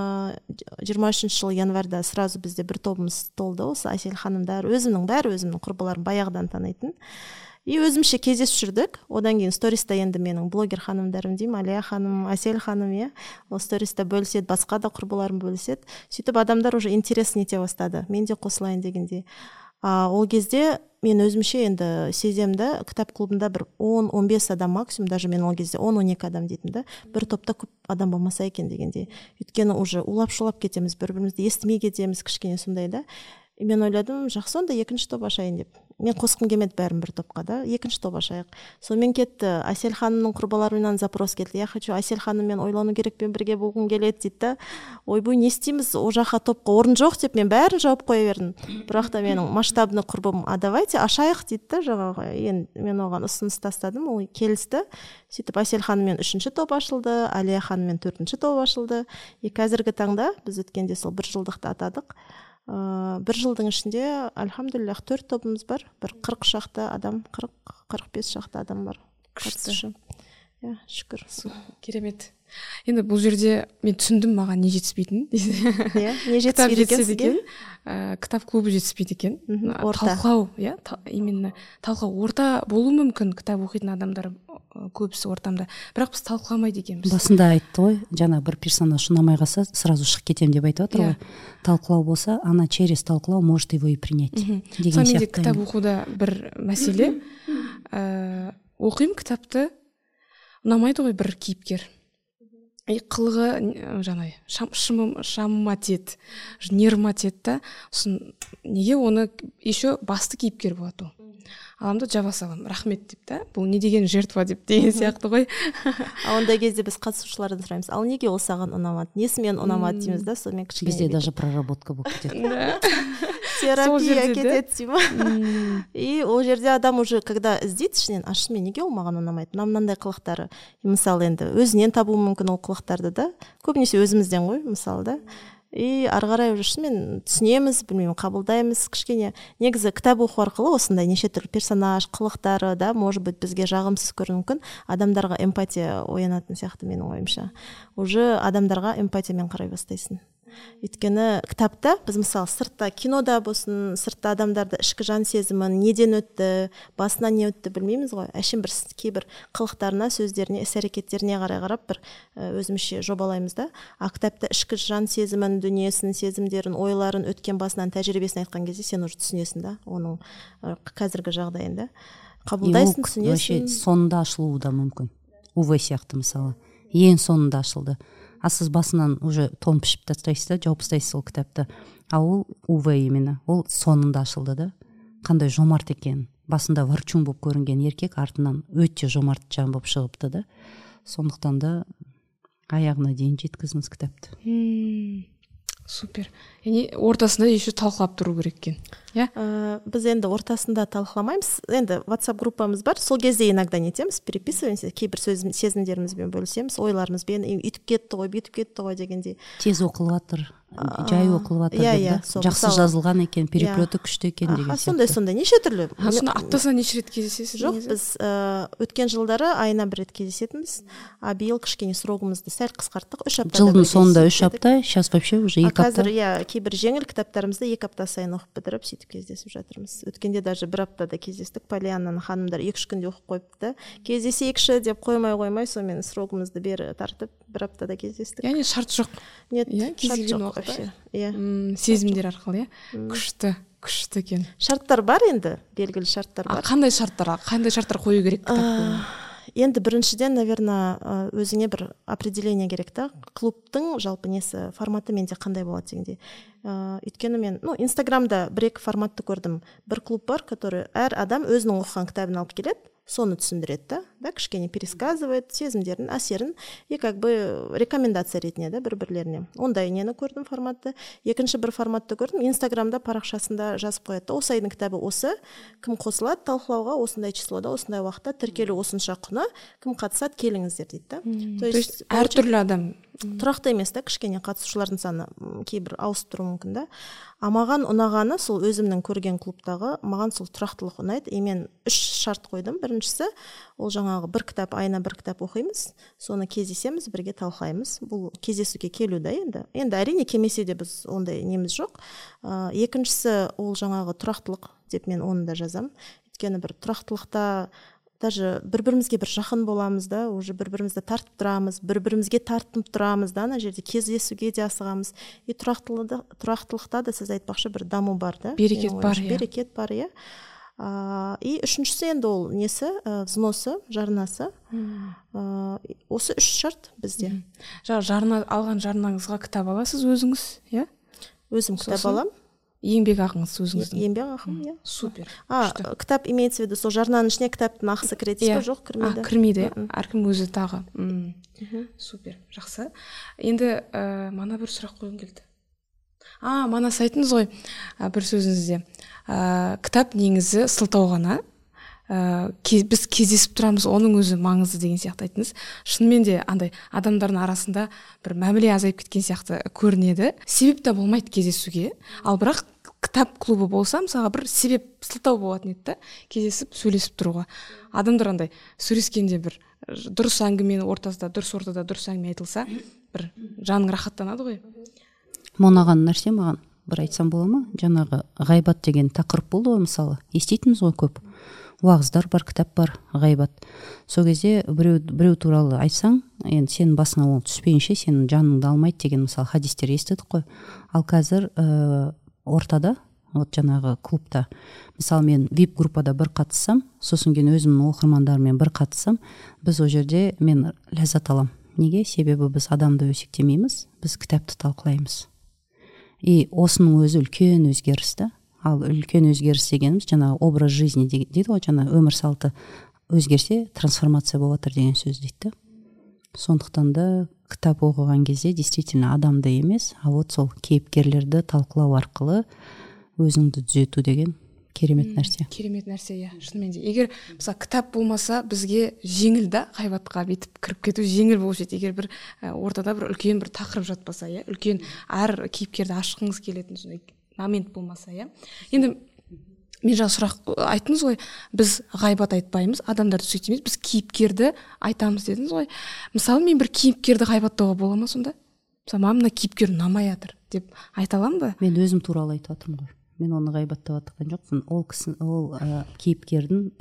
23-ші жыл январьда сразу бізде бір тобымыз толды, осы Әсел ханымдар, өзімнің құрбыларым баяғыдан танитын. И өзімше кездесіп жүрдік. Одан кейін сториста енді менің блогер ханымдарым деймін, Алия ханым, Әсел ханым, ол сториста бөліседі, басқа да құрбыларым бөліседі. Сөйтіп адамдар уже интерес ете бастады. Мен де қосылайын дегенде. Ол кезде мен өзімше енді сеземді, кітап клубында бір 10-15 адам максимум, даже мен ол кезде 10-12 адам дейтім да, бір топта көп адам болмаса екен дегенде. Өйткені уже улап-шулап кетеміз, бір-бірімізді естімей кетеміз, кішкене сондай да. И мен ойладым, жақсы, онда екінші топ ашайын деп. Мен қосқым келмеді бәрін бір топқа да, екінші топ ашайық. Сонымен кетті, Әсел ханымның құрбыларынан запрос келді. Я хочу Әсел ханыммен ойлану керекпен бірге болғым келеді дейді да. Ойбой, не істейміз, о жаққа топқа орын жоқ деп мен бәрін жауып қоя бердім. Бірақ та менің масштабны құрбым, давайте ашайық дейді да, жаңағы. Енді мен оған ұсыныс тастадым, ол келісті. Сөйтіп Әсел ханыммен 3-ші топ ашылды, Алия ханыммен 4-ші топ ашылды. И қазіргі таңда біз өткенде сол 1 жылдықты атадық. 1 жылдың ішінде альхамдулиллах 4 тобымыз бар, бір 40 шақты адам, 40-45 шақты адам бар. Қатысушы. Шүкір. Керемет. Енді бұл жерде мен түсіндім маған не жетіспейтін. Не жетіспейді екен? Кітап клубы жетіспейді екен. Талқылау, именно талқылау. Орта болу мүмкін, кітап оқитын адамдар көбісі ортамда. Бірақ біз талқыламайды екенбіз. Басында айтты ғой, жаңа бір персонаж ұнамай қалса, сразу шығып кетем деп айтып отыр ғой. Талқылау болса, ана через талқылау может его и принять. Сол менде кітап оқуда бір мәселе. Оқимын кітапты, ұнамайды ғой бір кейіпкер. Қылығы жаңай шамыма теді, нервыма теді да, неге оны еще басты кейіпкер болады ол. аламын да жаба саламын, рахмет деп та, бұл не деген жертва деп деген сияқты ғой. Ондай кезде біз қатысушылардан сұраймыз, ал неге ол саған ұнамады, несімен ұнамады дейміз да, сонымен кішкене бізде даже проработка болып кетеді. Терапия кетеді дей ма. И ол жерде адам уже когда іздейді ішінен, шынымен неге ол маған ұнамайды, мынандай қылықтары, мысалы енді өзінен табуы мүмкін ол қылықтарды да, көбінесе өзімізден ғой мысалы да. И ары қарай уже шынымен түсінеміз, білмеймін, қабылдаймыз кішкене. Негізі кітап оқу арқылы осындай неше түрлі персонаж, қылықтары да, может быть, бізге жағымсыз көрінуі мүмкін, адамдарға эмпатия оянатын сияқты менің ойымша. Уже адамдарға эмпатиямен қарай бастайсың. Өйткені кітапта біз мысалы сыртта, кинода болсын, сыртта адамдарды ішкі жан сезімін, неден өтті, басынан не өтті білмейміз ғой. Әшейін бір кейбір қылықтарына, сөздеріне, іс-әрекеттеріне қарап бір өзімізше жобалаймыз да. А кітапта ішкі жан сезімін, дүниесін, сезімдерін, ойларын, өткен басынан тәжірибесін айтқан кезде сен уже түсінесің да, оның қазіргі жағдайын да. Қабылдайсың, түсінесің. Соңында ашылуы да мүмкін. УВ сияқты мысалы. Ең соңында ашылды. А сіз басынан уже том пішіп тастайсыз да, жауып тастайсыз ол кітапты. А ол УВ именно, ол соңында ашылды да. Қандай жомарт екен. Басында варчун болып көрінген еркек артынан өте жомарт жан болып шығыпты да. Сондықтан да аяғына дейін жеткізіңіз кітапты. Супер. Яғни ортасында еще талқылап тұру керек екен. Біз енді ортасында талқыламаймыз. Енді WhatsApp группамыз бар. Сол кезде иногда нетеміз, переписываемся, кейбір сезімдерімізбен бөлісеміз, ойларымызбен, үйтіп кетті ғой, бүйтіп кетті ғой дегендей. Тез оқылып жатыр, жай оқылып жатыр, жақсы жазылған екен, переплеті күшті екен деген сияқты. Сондай неше түрлі. Сонда аптасына неше рет кездесесіз? Жоқ, біз өткен жылдары айына бір рет кездесетінбіз. А биыл кішкене срогымызды сәл қысқарттық. 3 аптада. Жылдың соңында 3 апта, сейчас вообще уже 2 апта. Қазір кейбір жеңіл кітаптарымызды 2 апта сайын оқып бітіріп, сөйтіп кездесіп жатырмыз. Өткенде даже 1 аптада кездестік. Полианнаның ханымдар 2-3 күнде оқып қойыпты. Кездесейікші деп қоймай, сонымен срогымызды бері тартып 1 аптада кездестік. Яғни шарт жоқ. Нет, шарт жоқ вообще. Сезімдер арқылы, күшті екен. Шарттар бар енді, белгілі шарттар бар. Қандай шарттар қою керек кітап? Енді біріншіден, наверное, өзіңе бір определение керек та, клубтың жалпы несі, форматы менде қандай болады дегенде. Өйткені мен, Инстаграмда 1-2 форматты көрдім. Бір клуб бар, который әр адам өзінің оқыған кітабын алып келеді, соны түсіндіреді да, кішкене пересказывает сезімдерін, әсерін, и как бы рекомендация ретіне да, бір-бірлеріне. Ондай нені көрдім форматты. Екінші бір форматты көрдім, Инстаграмда парақшасында жазып қояды. Осы айдың кітабы осы, кім қосылады талқылауға, осындай числода, осындай уақытта, тіркелу осынша құны, кім қатысады, келіңіздер дейді да. То есть әртүрлі адам тұрақты емес та, кішкене қатысушылардың саны кейбір ауысып тұруы мүмкін да. А маған ұнағаны сол өзімнің көрген клубтағы, маған сол тұрақтылық ұнайды. И мен 3 шарт қойдым. Біріншісі, ол жаңағы айына бір кітап оқимыз, соны кездесеміз, бірге талқылаймыз. Бұл кездесуге келу да енді. Енді әрине келмесе де біз ондай неміз жоқ. Екіншісі, ол жаңағы тұрақтылық деп мен оны да жазам. Өйткені бір тұрақтылықта даже бір-бірімізге бір жақын боламыз да, уже бір-бірімізді тартып тұрамыз, бір-бірімізге тартып тұрамыз да, ана жерде кездесуге де асығамыз. И тұрақтылықта да сіз айтпақшы бір даму бар да. Берекет бар, иә. И үшіншісі енді ол несі, взносы, жарнасы. Осы 3 шарт бізде. Алған жарнаңызға кітап аласыз өзіңіз, иә? Өзім кітап алам. Еңбек ақыңыз өзіңіздің? Еңбек ақым, иә. Супер. Кітап имеется в виду, сол жарнаның ішіне кітаптың ақысы кіреді, жоқ, кірмейді. Кірмейді, әркім өзі тағы. Супер, жақсы. Енді мана бір сұрақ қойғым келді. Мана сайтыңыз ғой, бір сөзіңізде. Кітап негізі сылтау ғана. Біз кездесіп тұрамыз, оның өзі маңызды деген сияқты айтыңыз. Шынымен де андай адамдардың арасында бір мәміле азайып кеткен сияқты көрінеді. Себеп те болмайды кездесуге. Ал бірақ кітап клубы болса, мысалға бір себеп сылтау болатын еді, кездесіп сөйлесіп тұруға. Адамдар андай сөйлескенде бір дұрыс әңгіменің ортасында, дұрыс ортада дұрыс әңгіме айтылса, бір жаның рахаттанады ғой. Монаған нәрсе маған бір айтсам бола ма? Жаңағы ғайбат деген тақырып болды ғой, мысалы. Еститініз ғой көп. Уағыздар бар, кітап бар, ғайбат. Сол кезде біреу туралы айтсаң, енді сенің басыңа ол түспейінше сенің жаныңды алмайды деген мысалы хадистер естідік қой. Ал қазір ортада, жаңағы клубта, мысалы мен VIP группада бір қатыссам, сосын кейін өзімнің оқырмандарымен бір қатыссам, біз о жерде мен ләззат алам. Неге? Себебі біз адамды өсектемейміз, біз кітапты талқылаймыз. И осының өзі үлкен өзгеріс та. ал үлкен өзгеріс дегеніміз жаңағы образ жизни дейді ғой, жаңа өмір салты өзгерсе трансформация болып жатыр деген сөз дейді. Сондықтан да кітап оқыған кезде действительно адамды емес, а вот сол кейіпкерлерді талқылау арқылы өзіңді түзету деген керемет нәрсе. Керемет нәрсе, иә, шынымен де. Егер мысалы кітап болмаса бізге жеңіл да ғайбатқа бүйтіп кіріп кету жеңіл болушы еді. Егер бір ортада бір үлкен бір тақырып жатпаса, иә, үлкен әр кейіпкерді ашқыңыз келетін сондай момент болмаса, иә. Енді мен жаңа сұрақ айттыңыз ғой, біз ғайбат айтпаймыз, адамдарды сөйтеміз, біз кейіпкерді айтамыз дедіңіз ғой. Мысалы мен бір кейіпкерді ғайбаттауға бола ма сонда? Мысалы маған мына кейіпкер ұнамай жатыр деп айта аламын ба? Мен өзім туралы айтып жатырмын ғой. Мен оны ғайбаттап жатқан жоқпын. Ол кейіпкердің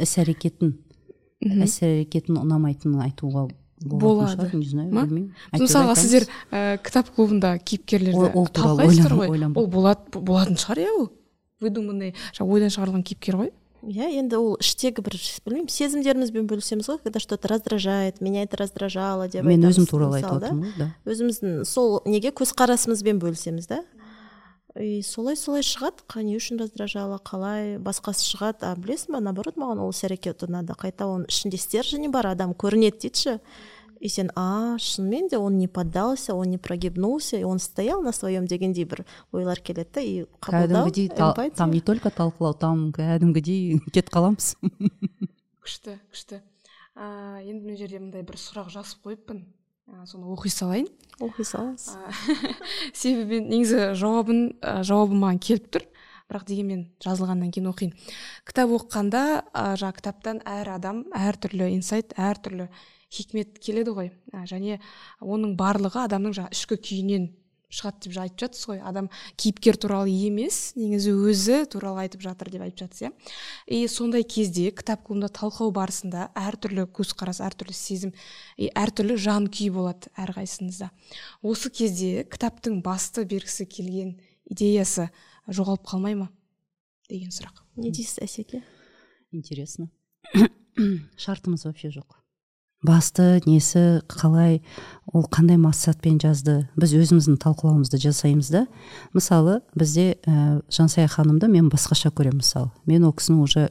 іс-әрекетін ұнамайтынын айтуға болады. Не знаю, білмеймін. Мысалға сіздер кітап клубында кейіпкерлерді талқылайсыздар ғой. Ол болатын шығар, иә, ол выдуманный, ойдан шығарылған кейіпкер ғой. Иә, енді ол іштегі бір, білмеймін, сезімдерімізбен бөлісеміз ғой, когда что-то раздражает, меня это раздражало деп айтамыз. Мен өзім туралы айтып отырмын, да. Өзіміздің сол неге көзқарасымызбен бөлісеміз, да. И солай шығады, не үшін раздражало, қалай басқасы шығады. А білесің ба, наоборот, маған ол іс-әрекет ұнады. Қайта оның ішінде стержені бар, адам көрінеді дейдші. И сен, шынымен де он не поддался, он не прогибнулся, и он стоял на своем дегендей бір ойлар келеді да, и қабылдау, эмпатия. Там не только талқылау, там кәдімгідей кетіп қаламыз. Күшті. Енді мына жерде мындай бір сұрақ жазып қойыппын. Соны оқи салайын. Оқи салыңыз. Себебі негізі жауабы маған келіп тұр, бірақ дегенмен жазылғаннан кейін оқиын. Кітап оқығанда жаңа кітаптан әр адам әртүрлі инсайт, әртүрлі хикмет келеді ғой. Және оның барлығы адамның жаңа ішкі күйінен шығады деп айтып жатсыз ғой. Адам кейіпкер туралы емес, негізі өзі туралы айтып жатыр деп айтып жатсыз, иә. И сондай кезде кітап клубында талқылау барысында әртүрлі көзқарас, әртүрлі сезім, әртүрлі жан күй болады әрқайсыңызда. Осы кезде кітаптың басты бергісі келген идеясы жоғалып қалмай ма деген сұрақ. Не дейсіз, Әсеке? Интересно. Шартымыз вообще жоқ. Басты несі, қалай, ол қандай мақсатпен жазды, біз өзіміздің талқылауымызды жасаймыз да. Мысалы бізде Жансая ханымды мен басқаша көремін. Мысалы мен ол кісінің уже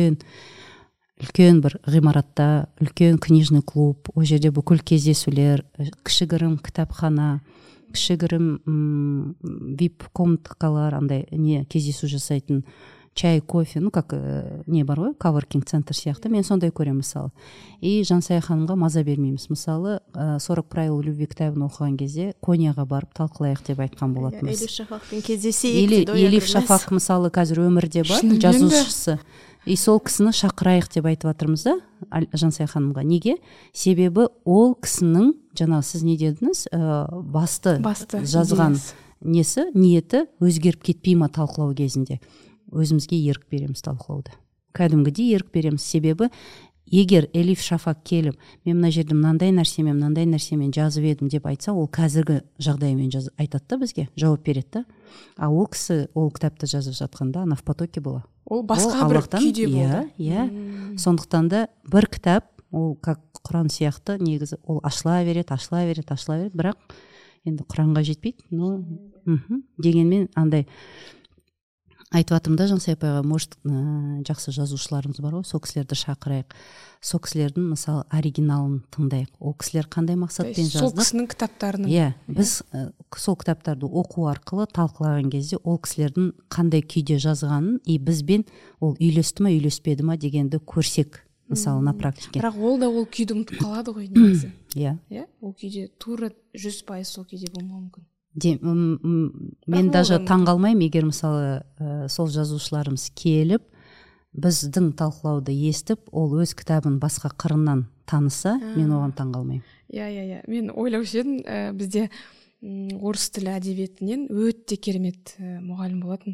үлкен бір ғимаратта, үлкен книжный клуб, ол жерде бүкіл кездесулер, кішігірім кітапхана, кішігірім вип комнаткалар, андай не кездесу жасайтын, чай, кофе, как не бар ғой, коворкинг центр сияқты, мен сондай көремін мысалы. И Жансая ханымға маза бермейміз. Мысалы 40 правил любви кітабын оқыған кезде Конияға барып талқылайық деп айтқан болатынбыз. Элиф Шафақпен кездесейік. Элиф Шафақ мысалы қазір өмірде бар, жазушысы. И сол кісіні шақырайық деп айтып жатырмыз да, Жансая ханымға. Неге? Себебі ол кісінің, жаңағы сіз не дедіңіз, басты жазған несі, ниеті өзгеріп кетпей ма талқылау кезінде. Өзімізге ерік береміз талқылауда. Кәдімгідей ерік береміз. Себебі егер Элиф Шафақ келіп, мен мына жерде мынандай нәрсемен жазып едім деп айтса, ол қазіргі жағдаймен айтады да бізге, жауап береді да. А ол кісі ол кітапты жазып жатқанда ана в потоке была. Ол басқа бір күйде болды. Иә. Сондықтан да бір кітап, ол как Құран сияқты, негізі ол ашыла береді, бірақ енді Құранға жетпейді. Дегенмен андай айтып атымда Жансая апайға, может, жақсы жазушыларымыз бар ғой, сол кісілерді шақырайық. Сол кісілердің, мысалы, оригиналын тыңдайық. Ол кісілер қандай мақсатпен жазды? Сол кісінің кітаптарының. Иә, біз сол кітаптарды оқу арқылы талқылаған кезде ол кісілердің қандай күйде жазғанын, и бізбен ол үйлесті ма, үйлеспеді ма дегенді көрсек, мысалы, на практике. Бірақ ол да ол күйді ұмытып қалады ғой негізі. Иә. Ол күйде тура 100% сол күйде болмауы мүмкін. Мен даже таңғалмаймын, егер мысалы сол жазушыларымыз келіп, біздің талқылауды естіп, ол өз кітабын басқа қырынан таныса, мен оған таңғалмаймын. Иә. Мен ойлаушы едім, бізде орыс тілі әдебиетінен өте керемет мұғалім болатын.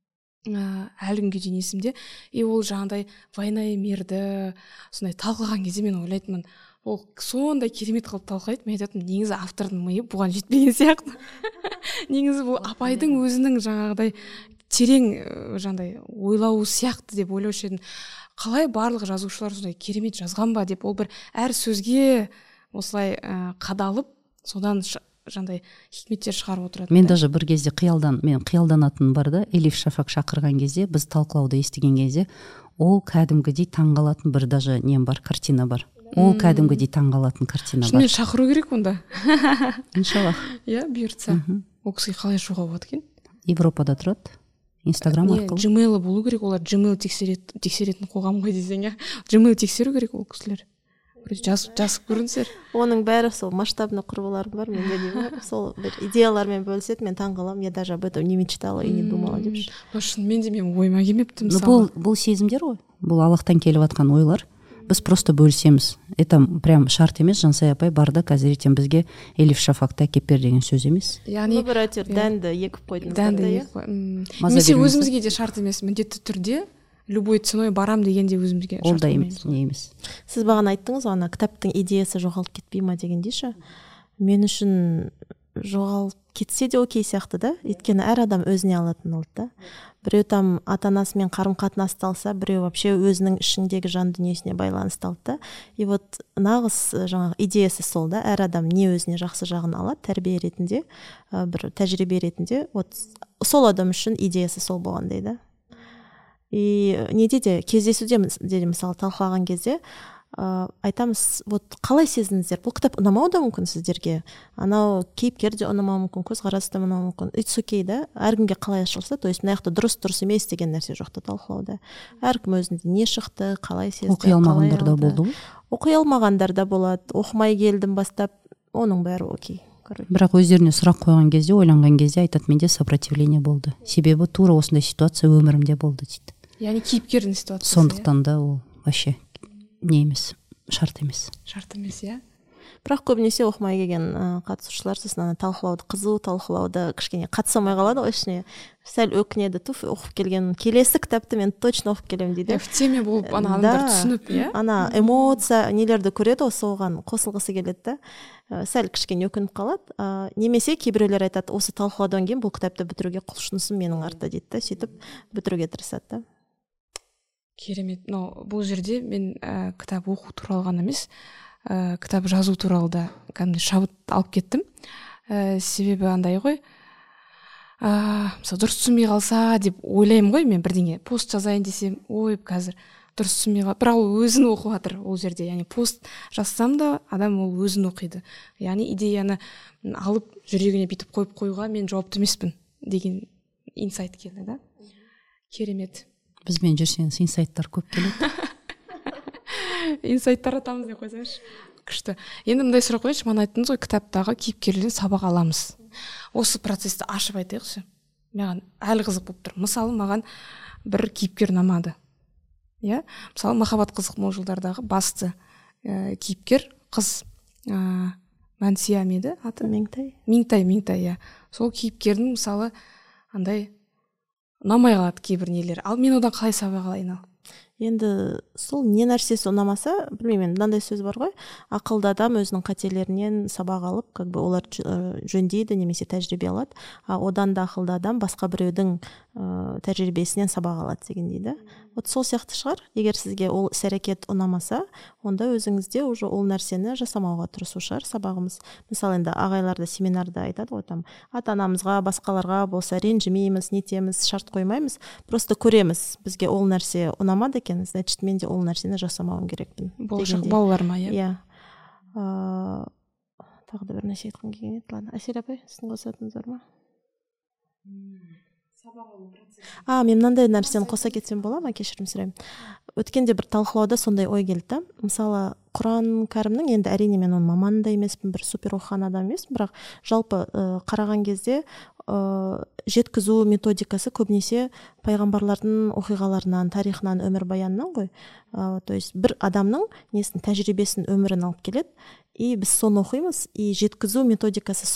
Әлі күнге дейін есімде. И ол жаңағыдай война и мирді сондай талқылаған кезде мен ойлайтынмын, ол сондай керемет қылып талқылайды. Мен айтатынмын, негізі автордың миы бұған жетпеген сияқты. Негізі бұл апайдың өзінің жаңағыдай терең жаңағыдай ойлауы сияқты деп ойлаушы едім. Қалай барлық жазушылар сондай керемет жазған ба деп, ол бір әр сөзге осылай қадалып, содан жаңағыдай хикметтер шығарып отырады. Мен даже бір кезде қиялданатыным бар да, Элиф Шафак шақырған кезде, біз талқылауды естіген кезде, ол кәдімгідей таңғалатын бір даже нем бар, картина бар. Ол кәдімгідей таңғалатын картина бар. Мен шақыру керек онда. Иншаллах. Иә, бұйыртса. Ол кісіге қалай шығуға болады екен? Европада тұрады. Инстаграм арқылы. Gmail болу керек, олар Gmail тексеретін қоғам ғой десең, иә. Gmail тексеру керек ол кісілер. Жазып көріңіздер. Оның бәрі сол масштабный құрбыларым бар, менде де бар. Сол бір идеялармен бөліседі, мен таңғаламын. Я даже об этом не мечтала и не думала деп. Шынымен де мен ойыма келмепті мысалы. Бұл сезімдер ғой. Бұл Аллахтан келіп жатқан ойлар. Біз просто бөлісеміз. Это прям шарт емес, Жансая апай барда қазір ертең бізге Элиф Шафакты әкеп бер деген сөз емес. Яғни бір әйтеуір дәнді екіп қойдыңыздар да. Немесе өзімізге де шарт емес, міндетті түрде любой ценой барам дегенде өзімізге шарт. Ол да емес. Сіз бағана айттыңыз, ана кітаптың идеясы жоғалып кетпей ма дегенде ше. Мен үшін жоғалып кетсе де окей сияқты да. Өйткені әр адам өзіне алатын болды да. Біреу там ата-анасымен қарым-қатынасты алса, біреу вообще өзінің ішіндегі жан дүниесіне байланысты алды да. И вот нағыз жаңағы идеясы сол да. Әр адам не өзіне жақсы жағын алады, тәрбие ретінде, бір тәжірибе ретінде. Вот сол адам үшін идеясы сол болғандай да. И неде де кездесуде мысалы талқылаған кезде айтамыз, вот қалай сездіңіздер? Бұл кітап ұнамауы да мүмкін сіздерге. Анау кейіпкер де ұнамауы мүмкін, көзқарасы да ұнамауы мүмкін. It's okay да. Әркімге қалай ашылса, то есть мына жақта дұрыс емес деген нәрсе жоқ та талқылауда. Әркім өзінде не шықты, қалай сезді, оқи алмағандар да болды ғой. Оқи алмағандар да болады. Оқымай келдім бастап, оның бәрі окей. Бірақ өздеріне сұрақ қойған кезде, ойланған кезде айтады, менде сопротивление болды. Себебі тура осындай ситуация өмірімде болды дейді. Яғни кейіпкердің ситуациясы. Сондықтан да ол вообще не емес, шарт емес. Шарт емес, иә. Бірақ көбінесе оқымай келген қатысушылар сосын талқылауды, қызу талқылауды кішкене қатыса алмай қалады ғой ішіне. Сәл өкінеді, туф, оқып келген, келесі кітапты мен точно оқып келемін дейді. В теме болып адамдар түсініп, иә. Ана эмоция нелерді көреді, соған қосылғысы келеді да. Сәл кішкене өкініп қалады. Немесе кейбіреулер айтады, осы талқылаудан кейін бұл кітапты бітіруге құлшынысым менің артта дейді да, сөйтіп бітіруге тырысады да. Керемет. Бұл жерде мен кітап оқу туралы ғана емес, кітап жазу туралы да кәдімгідей шабыт алып кеттім. Себебі андай ғой, мысалы дұрыс түсінбей қалса деп ойлаймын ғой, мен бірдеңе пост жазайын десем, ой, қазір дұрыс түсінбей қалса, бірақ ол өзін оқып жатыр ол жерде. Яғни пост жазсам да адам ол өзін оқиды. Яғни идеяны алып жүрегіне бүйтіп қойып қоюға мен жауапты емеспін деген инсайт келді да. Керемет. Бізбен жүрсеңіз инсайттар көп келеді. Инсайттар атамыз деп қойсаңызшы. Күшті. Енді мындай сұрақ қояйыншы, мана айттыңыз ғой, кітаптағы кейіпкерлерден сабақ аламыз. Осы процесті ашып айтайықшы. Маған әлі қызық болып тұр. Мысалы, маған бір кейіпкер ұнамады. Иә? Мысалы, Махаббат қызық мол жылдардағы басты кейіпкер қыз Мансия ме еді аты? Меңтай, иә. Сол кейіпкердің мысалы андай ұнамай қалады кейбір нелер. Ал мен одан қалай сабақ алайын ал? Енді сол не нәрсесі ұнамаса, білмеймін, мынандай сөз бар ғой, ақылды адам өзінің қателерінен сабақ алып, как бы олар жөндейді немесе тәжірибе алады, одан да ақылды адам басқа біреудің тәжірибесінен сабақ алады деген дейді. Вот сол сияқты шығар. Егер сізге ол іс-әрекет ұнамаса, онда өзіңізде уже ол нәрсені жасамауға тырысу шығар сабағымыз. Мысалы, енді ағайларда семинарда айтады ғой, там ата-анамызға, басқаларға болса ренжімейміз, нетеміз, шарт қоймаймыз, просто көреміз. Бізге ол нәрсе ұнамады екен, значит, мен де ол нәрсені жасамауым керекпін. Болашақ балаларыма, иә. Иә. Тағы да бір нәрсе айтқым келген еді. Ладно, Әсел апай, сіздің қосатыныңыз бар ма? Мен мынандай нәрсені қоса кетсем бола ма, кешірім сұраймын. Өткенде бір талқылауда сондай ой келді. Мысалы, Құран кәрімнің, енді әрине мен оның маманы да емеспін, бір супер оқыған адам емеспін, бірақ жалпы қараған кезде жеткізу методикасы көбінесе пайғамбарлардың оқиғаларынан, тарихынан, өмірбаянынан ғой. То есть бір адамның несін, тәжірибесін, өмірін алып келеді, и біз соны оқимыз, и жеткізу методикасы сол деп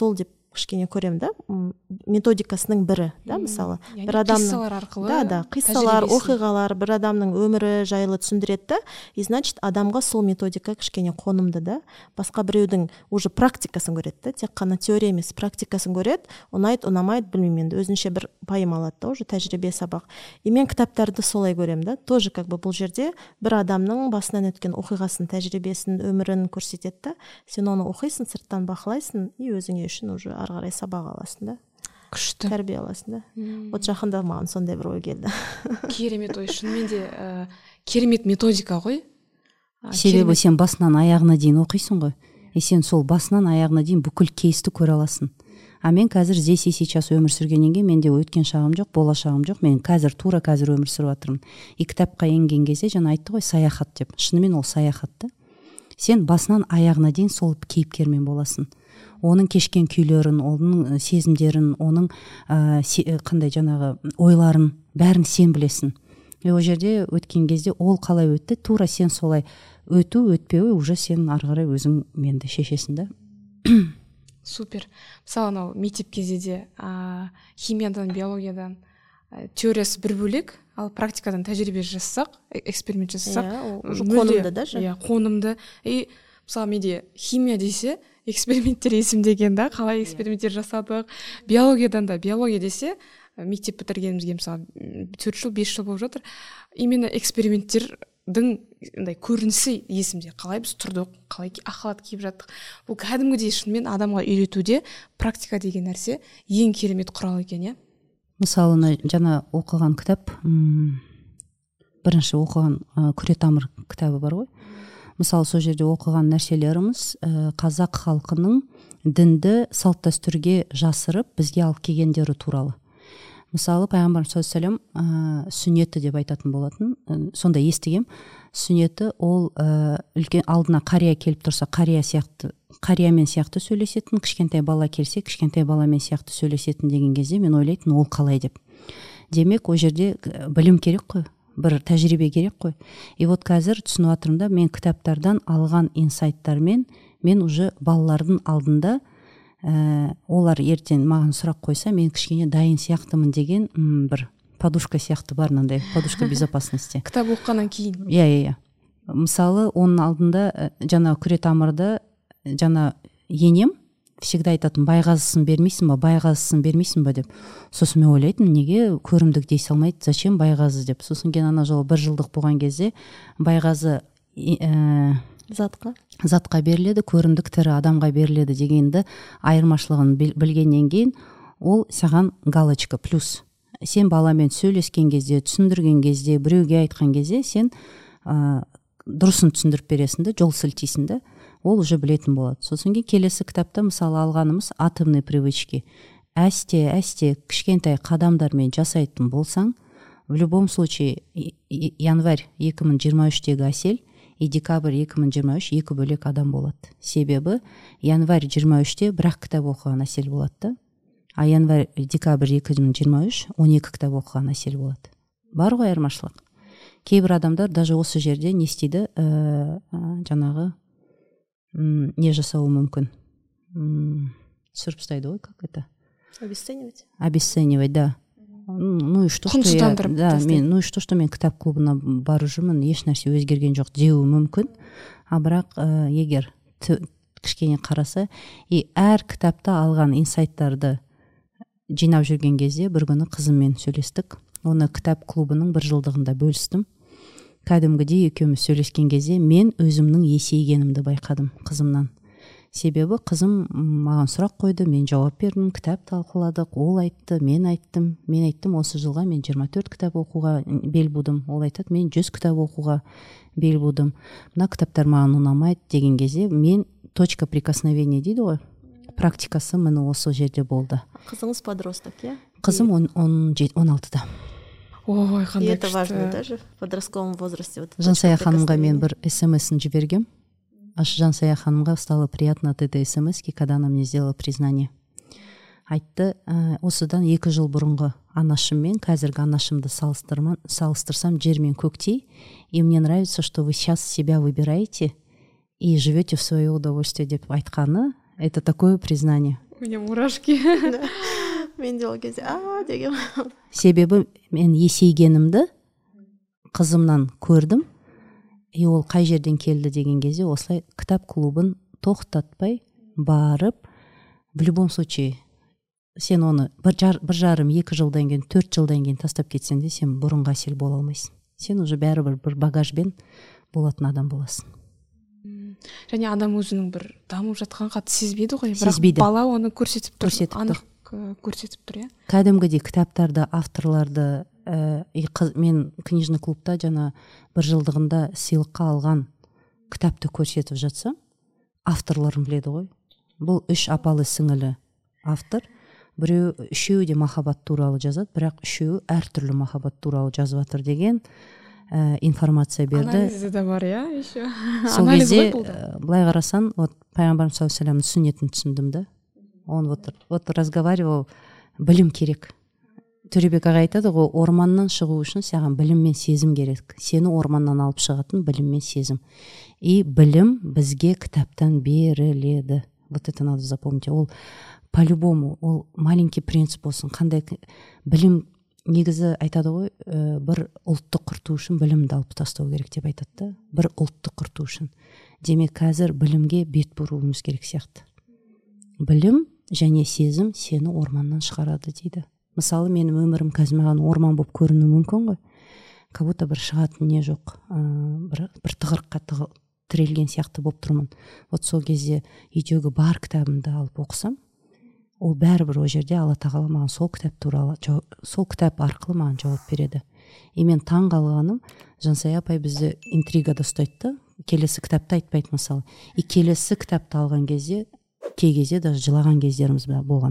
кішкене көремін да, методикасының бірі, да, мысалы бір адамның қиссалар арқылы, қиссалар, оқиғалар бір адамның өмірі жайлы түсіндіреді да, и значит адамға сол методика кішкене қонымды да, басқа біреудің уже практикасын көреді да, тек қана теория емес, практикасын көреді, ұнайды ұнамайды білмеймін, енді өзінше бір пайым алады да, уже тәжірибе сабақ. И мен кітаптарды солай көремін да, тоже как бы бұл жерде бір адамның басынан өткен оқиғасын, тәжірибесін, өмірін көрсетеді да, сен оны оқисың, сырттан бақылайсың и өзіңе үшін уже ары қарай сабақ аласың да, күшті тәрбие аласың да. Вот жақында маған сондай бір ой келді. Керемет ой, шынымен де керемет методика ғой. Себебі сен басынан аяғына дейін оқисың ғой, и сен сол басынан аяғына дейін бүкіл кейсті көре аласың. А мен қазір здесь и сейчас өмір сүргеннен кейін менде өткен шағым жоқ, болашағым жоқ, мен тура қазір өмір сүріп жатырмын. И кітапқа енген кезде жаңа айтты ғой, саяхат деп. Шынымен ол саяхат та. Сен басынан аяғына дейін сол кейіпкермен боласың. Оның кешкен күйлерін, оның сезімдерін, оның қандай жаңағы ойларын бәрін сен білесің. И ол жерде өткен кезде ол қалай өтті, тура сен солай өту, өтпеуі уже сен ары қарай өзің менді шешесің да. Супер. Мысалы анау мектеп кезде де химиядан, биологиядан теориясы бір бөлек, ал практикадан тәжірибе жасасақ, эксперимент жасасақ, қонымды даже. Қонымды. И мысалы менде химия десе эксперименттер есімде екен да, қалай эксперименттер жасадық. Биологиядан да, биология десе мектеп бітіргенімізге мысалы 4 жыл 5 жыл болып жатыр. Именно эксперименттердің көрінісі есімде, қалай біз тұрдық, қалай халат киіп жаттық. Бұл кәдімгідей шынымен адамға үйретуде практика деген нәрсе ең керемет құрал екен, иә. Мысалы жаңа оқыған кітап, бірінші оқыған Күретамыр кітабы бар ғой. Мысалы сол жерде оқыған нәрселеріміз қазақ халқының дінді салт дәстүрге жасырып бізге алып келгендері туралы. Мысалы пайғамбарымыз саллаллаху алейхи вассалам сүннеті деп айтатын болатын. Сонда естігем, сүннеті ол үлкен алдына қария келіп тұрса, қариямен сияқты сөйлесетін, кішкентай бала келсе, кішкентай баламен сияқты сөйлесетін деген кезде мен ойлайтын, ол қалай деп. Демек, ол жерде білім керек қой, бір тәжірибе керек қой. И вот қазір түсініп жатырмын да, мен кітаптардан алған инсайттармен мен уже балалардың алдында олар ертең маған сұрақ қойса, мен кішкене дайын сияқтымын деген бір подушка сияқты бар, мынандай подушка безопасности. Кітап оқығаннан кейін. Иә. Мысалы, оның алдында жаңа Күретамырда жаңа енем всегда айтатын, байғазысын бермейсің ба деп. Сосын мен ойлайтын, неге көрімдік дей салмайды, зачем байғазы деп. Сосын кен ана жолы 1 жылдық болған кезде байғазы затқа беріледі, көрімдік тірі адамға беріледі дегенді айырмашылығын білгеннен кейін ол саған галочка плюс. Сен баламен сөйлескен кезде, түсіндірген кезде, біреуге айтқан кезде сен дұрысын түсіндіріп бересің де, жол сілтейсің де, ол уже білетін болады. Сосын кейін келесі кітапта мысалы алғанымыз атомные привычки. Әсте кішкентай қадамдармен жасайтын болсаң, в любом случае январь 2023-тегі әсел и декабрь 2023 екі бөлек адам болады. Себебі январь 23-те бірақ кітап оқыған әсел болады да, а январь декабрь 2023 12 кітап оқыған әсел болады. Бар ғой айырмашылық. Кейбір адамдар даже осы жерде не істейді, жаңағы не жасауы мүмкін. Түсіріп тастайды ғой, как это? Обесценивать, да. Ну и что мен кітап клубына барып жүрмін, еш нәрсе өзгерген жоқ деуі мүмкін. А бірақ егер кішкене қараса, и әр кітапта алған инсайттарды жинап жүрген кезде бір күні қызыммен сөйлестік. Оны кітап клубының 1 жылдығында бөлістім. Кәдімгідей екеуміз сөйлескен кезде мен өзімнің есейгенімді байқадым қызымнан. Себебі қызым маған сұрақ қойды, мен жауап бердім, кітап талқыладық, ол айтты, мен айттым, осы жылға мен 24 кітап оқуға бел будым. Ол айтады, мен 100 кітап оқуға бел будым. Мына кітаптар маған ұнамайды деген кезде мен точка прикосновения дейді ғой, практикасы міне осы жерде болды. Қызыңыз подросток, иә? Қызым 16-да. Ой, қандай күшті. Это важно даже в подростковом возрасте. Жансая ханымға мен бір смс-ін жібергем. Жансая ханымға стало приятно от этой смс-ки, когда она мне сделала признание. Айтты, осыдан 2 жыл бұрынғы анашыммен қазіргі анашымды салыстырсам жер мен көктей, и мне нравится, что вы сейчас себя выбираете и живете в свое удовольствие деп айтқаны. Это такое признание. У меня мурашки. Мен де ол кезде деген. Себебі мен есейгенімді қызымнан көрдім, ол қай жерден келді деген кезде осылай кітап клубын тоқтатпай барып, в любом случае сен оны бір жарым 2 жылдан кейін 4 жылдан кейін тастап кетсең де сен бұрынғы Әсел бола алмайсың. Сен уже бәрібір бір багажбен болатын адам боласың. Және адам өзінің бір дамып жатқан қатты сезбейді ғой, Сезбейді. бірақ бала оны көрсетіп тұр. Анық көрсетіп тұр, иә. Кәдімгідей кітаптарды, авторларды, мен книжный клубта жана 1 жылдығында сыйлыққа алған кітапты көрсетіп жатсам, авторларын біледі ғой. Бұл 3 апалы сіңілі автор. Біреу, үшеуі де махаббат туралы жазады, бірақ үшеуі әртүрлі махаббат туралы жазып жатыр деген информация берді. Анализі де бар, иә, еще. Сол кезде былай қарасаң, пайғамбарымыз саллаллаху алейхи вассаламның сүннетін түсіндім да. Он вот разговаривал, білім керек. Төребек аға айтады ғой, орманнан шығу үшін саған білім мен сезім керек. Сені орманнан алып шығатын білім мен сезім. И білім бізге кітаптан беріледі. Вот это надо запомнить. Ол по-любому, ол маленький принцип болсын. Қандай білім, негізі айтады ғой, бір ұлтты құрту үшін білімді алып тастау керек деп айтады да. Бір ұлтты құрту үшін. Демек, қазір білімге бет бұруымыз керек сияқты. Білім және сезім сені орманнан шығарады дейді. Мысалы, менің өмірім қазір маған орман болып көрінуі мүмкін ғой. Как будто бір шығатын не жоқ, бір тығырыққа тірелген сияқты болып тұрмын. Вот сол кезде үйдегі бар кітабымды алып оқысам, ол бәрібір ол жерде Алла тағала маған сол кітап туралы, сол кітап арқылы маған жауап береді. И мен таң қалғаным, Жансая апай бізді интригада ұстайды, келесі кітапты айтпайды мысалы. И келесі кітапты алған кезде, кей кезде даже жылаған кездеріміз болған.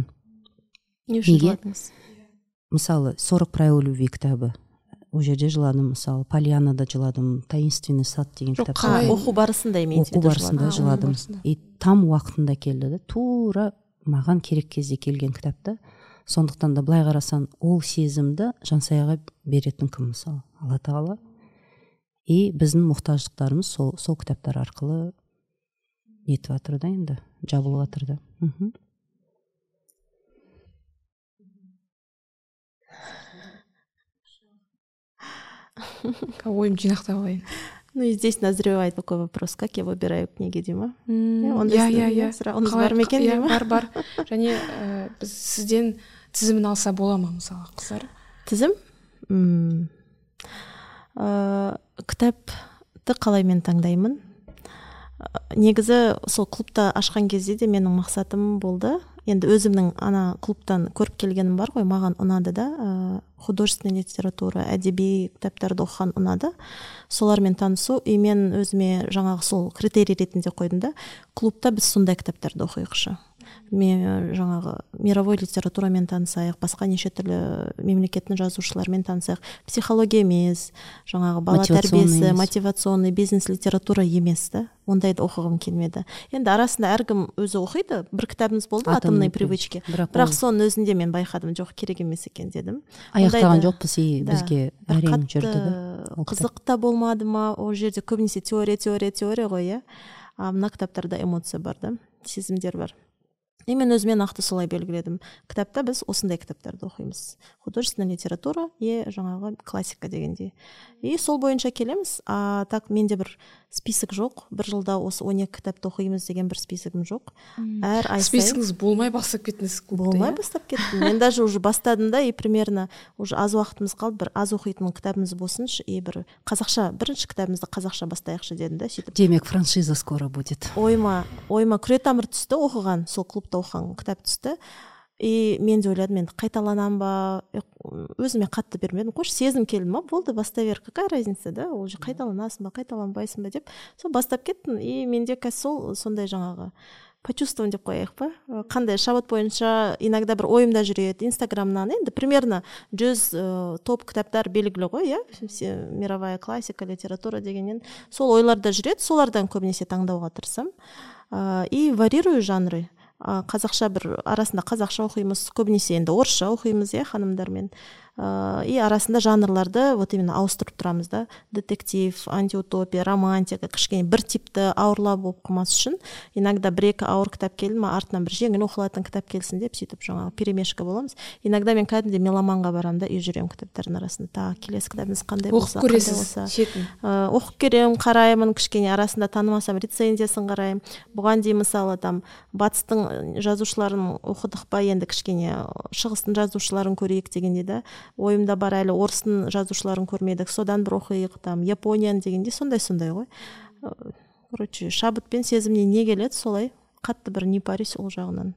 Не үшін жыладыңыз? Мысалы, 40 правил любви кітабы. Ол жерде жыладым, мысалы, Поляннада жыладым, Таинственный сад деген кітап. Оқу барысында емейді. Оқу барысында жыладым. И там уақытында келді да, тура маған керек кезде келген кітапты. Сондықтан да былай қарасан, ол сезімді Жансаяға беретін кім мысалы? Алла тағала. И біздің мұқтаждықтарымыз сол кітаптар арқылы нетіп жатыр да, енді жабылып жатыр да. Ойым жинақтап алайын. Ну и здесь назревает такой вопрос, как я выбираю книги, Дима? Иә. Сұрағыңыз бар ма екен, Дима? Бар. Және біз сізден тізімін алса бола ма, мысалы, қыздар? Тізім? Кітапты қалай мен таңдаймын? Негізі сол клубта ашқан кезде де менің мақсатым болды. Енді өзімнің ана клубтан көріп келгенім бар ғой, маған ұнады да, художественный литература, әдеби кітаптарды оқыған ұнады. Солармен танысу, и мен өзіме жаңағы сол критерий ретінде қойдым да, клубта біз сондай кітаптарды оқиықшы. Мен жаңағы мировой литературамен танысайық, басқа неше түрлі мемлекеттің жазушылармен танысайық. Психология емес, жаңағы бала тәрбиесі, мотивационный бизнес литература емес та. Ондайды оқығым келмеді. Енді арасында әркім өзі оқиды. Бір кітабымыз болды, атомные привычки. Бірақ соның өзінде мен байқадым, жоқ, керек емес екен дедім. Аяқтаған жоқпыз, бізге әрең жүрді да. Қызық та болмады ма? Ол жерде көбінесе теория ғой, иә. Мына кітаптарда эмоция бар да, сезімдер бар. И мен өзіме нақты солай белгіледім. Кітапта біз осындай кітаптарды оқимыз. Художественная литература и жаңағы классика дегендей. И сол бойынша келеміз. Так менде бір список жоқ. Бір жылда осы 12 кітапты оқимыз деген бір списогым жоқ. Әр ай сайын. Списогіңіз болмай бастап кеттіңіз клубта? Болмай бастап кеттім. Мен даже уже бастадым да, и примерно уже аз уақытымыз қалды, бір аз оқитын кітабымыз болсыншы, и бір қазақша, бірінші кітабымызды қазақша бастайықшы дедім да, сөйтіп. Демек, франшиза скоро будет. Ойма күретамыр түсті оқыған, сол клубта оқыған кітап түсті. И мен де ойладым, мен қайталанам ба, өзіме қатты бермедім. Қош сезім келді ма, болды, бастай бер, какая разница, да, ол же қайталанасың ба, қайталанбайсың ба деп. Сол бастап кеттім, и менде сол сондай жаңағы почувствован деп қояйық па, қандай шабыт бойынша иногда бір ойымда жүреді, инстаграмнан енді примерно 100 топ кітаптар белгілі ғой, иә, мировая классика, литература дегеннен сол ойларда жүреді, солардан көбінесе таңдауға тырысам. И варьирую жанры. Қазақша бір арасында қазақша оқимыз, көбінесе енді орысша оқимыз, иә, ханымдармен. и арасында жанрларды вот именно ауыстырып тұрамыз да, детектив, антиутопия, романтика, кішкене бір типті ауырлау болып қалмас үшін иногда бір екі ауыр кітап келді ма артынан бір жеңіл оқылатын кітап келсін деп сөйтіп жаңағы перемешка боламыз. Иногда мен кәдімгідей меломанға барамын да, үй жүремін кітаптардың арасында, келесі кітабымыз қандай болса, оқып көресіз шетін? Оқып көремін, қараймын, кішкене арасында танымасам рецензиясын қараймын. Бұған дейін мысалы там батыстың жазушыларын оқыдық па, енді кішкене шығыстың жазушыларын көрейік дегенде да ойымда бар, әлі орыстың жазушыларын көрмедік, содан бір оқиық, там Японияны дегенде сондай ғой. Короче, шабыт пен сезімнен не келеді, солай қатты бір не парись ол жағынан.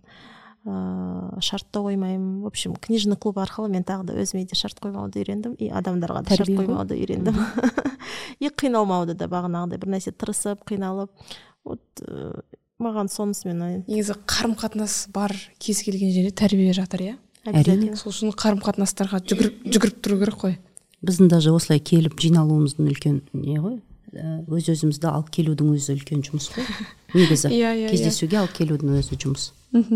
Шартта қоймаймын. В общем, книжный клуб арқылы мен тағы да өзіме де шарт қоймауды үйрендім, и адамдарға да шарт қоймауды үйрендім. И қиналмауды да, бағанағыдай бір нәрсе тырысып, қиналып. Вот маған сонысымен негізі қарым-қатынас бар кез келген жерде тәрбие жатыр, иә? Әрине. Сол үшін қарым-қатынастарға жүгіріп тұру керек қой. Біздің даже осылай келіп жиналуымыздың үлкен не ғой, өз-өзімізді алып келудің өзі үлкен жұмыс қой. Негізі кездесуге алып келудің өзі жұмыс.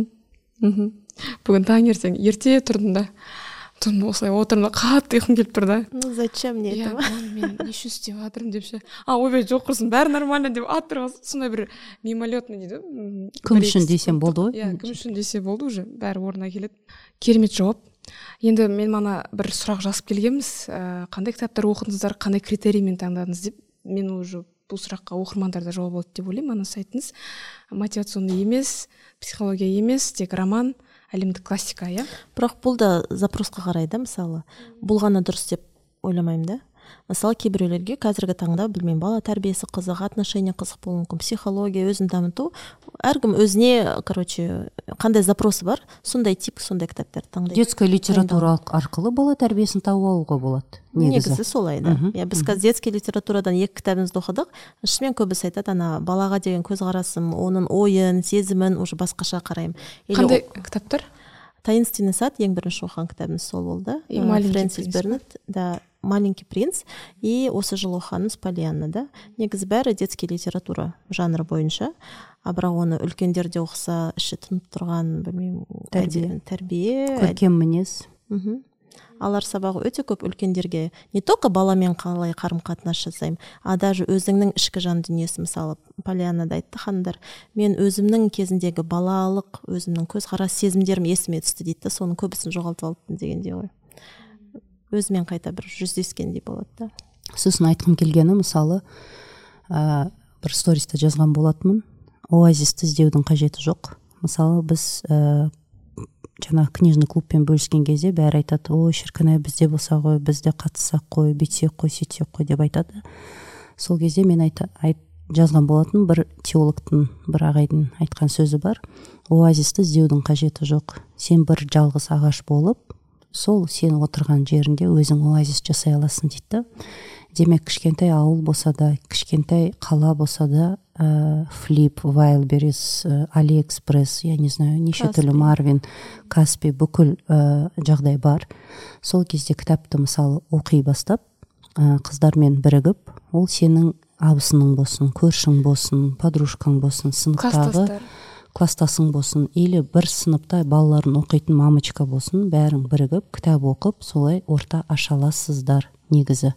Бүгін таңертең ерте тұрдым да, осылай отырмын да, қатты ұйқым келіп тұр да. Ну зачем мне это? Мен не үшін істеп жатырмын депші. Ойбай, жоқ құрсын, бәрі нормально деп атырып, сондай бір мимолетный дейді. Кім үшін десем болды ғой? Иә, кім үшін десе болды, уже бәрі орнына келеді. Керемет жауап. Енді мен мана бір сұрақ жазып келгенбіз, қандай кітаптар оқыдыңыздар, қандай критериймен таңдадыңыз деп. Мен уже бұл сұраққа оқырмандар да жауап алды деп ойлаймын. Ана сайтыңыз мотивационный емес, психология емес, тек роман, әлемдік классика, иә? Бірақ бұл да запросқа қарайды, мысалы. Бұл ғана дұрыс деп ойламаймын да. Мысалы, кейбіреулерге қазіргі таңда, білмеймін, бала тәрбиесі қызық, отношения қызық болуы мүмкін, психология, өзін дамыту. Әркім өзіне, короче, қандай запросы бар, сондай тип, сондай кітаптарды таңдайды. Детская литература арқылы бала тәрбиесін тауып алуға болады. Негізі солай да. Біз қазір детский литературадан 2 кітабымызды оқыдық. Шынымен көбісі айтады, ана балаға деген көзқарасым, оның ойын, сезімін уже басқаша қараймын. Қандай кітаптар? Таинственный сад ең бірінші оқыған кітабымыз сол болды. Фрэнсис Бернет, да, Маленький принц, и осы жылы оқығанымыз Поллианна, да. Негізі бәрі детский литература жанры бойынша, бірақ оны үлкендер де оқыса, іші тынып тұрған, білмеймін, тәрбие, көркем мінез. Алар сабағы өте көп үлкендерге, не только баламен қалай қарым-қатынас жасаймын, даже өзіңнің ішкі жан дүниесі, мысалы Поллианнада айтты ханымдар, мен өзімнің кезіндегі балалық, өзімнің көзқарас сезімдерім есіме түсті дейді, соның көбісін жоғалтып алыппын дегенде ғой. Өзімен қайта бір жүздескендей болады да. Сосын айтқым келгені, мысалы, бір сториста жазған болатынмын, оазисті іздеудің қажеті жоқ. Мысалы, біз жаңа книжный клубпен бөліскен кезде бәрі айтады, ой, шіркін-ай, бізде болса ғой, бізде қатыссақ қой, бүйтсек қой, сөйтсек қой деп айтады. Сол кезде мен жазған болатын бір теологтың, бір ағайдың айтқан сөзі бар. Оазисті іздеудің қажеті жоқ. Сен бір жалғыз ағаш болып, сол сен отырған жерінде өзің оазис жасай аласың дейді. Демек, кішкентай ауыл болса да, кішкентай қала болса да, Флип, Вайлберис, Алиэкспресс, я не знаю, неше түрлі Марвин, Каспи, бүкіл жағдай бар. Сол кезде кітапты мысалы оқи бастап, қыздармен бірігіп, ол сенің абысының болсын, көршің болсын, подружкаң болсын, сыныптағы кластасың болсын, или бір сыныпта балаларын оқитын мамочка болсын, бәрің бірігіп, кітап оқып, солай орта ашаласыздар негізі.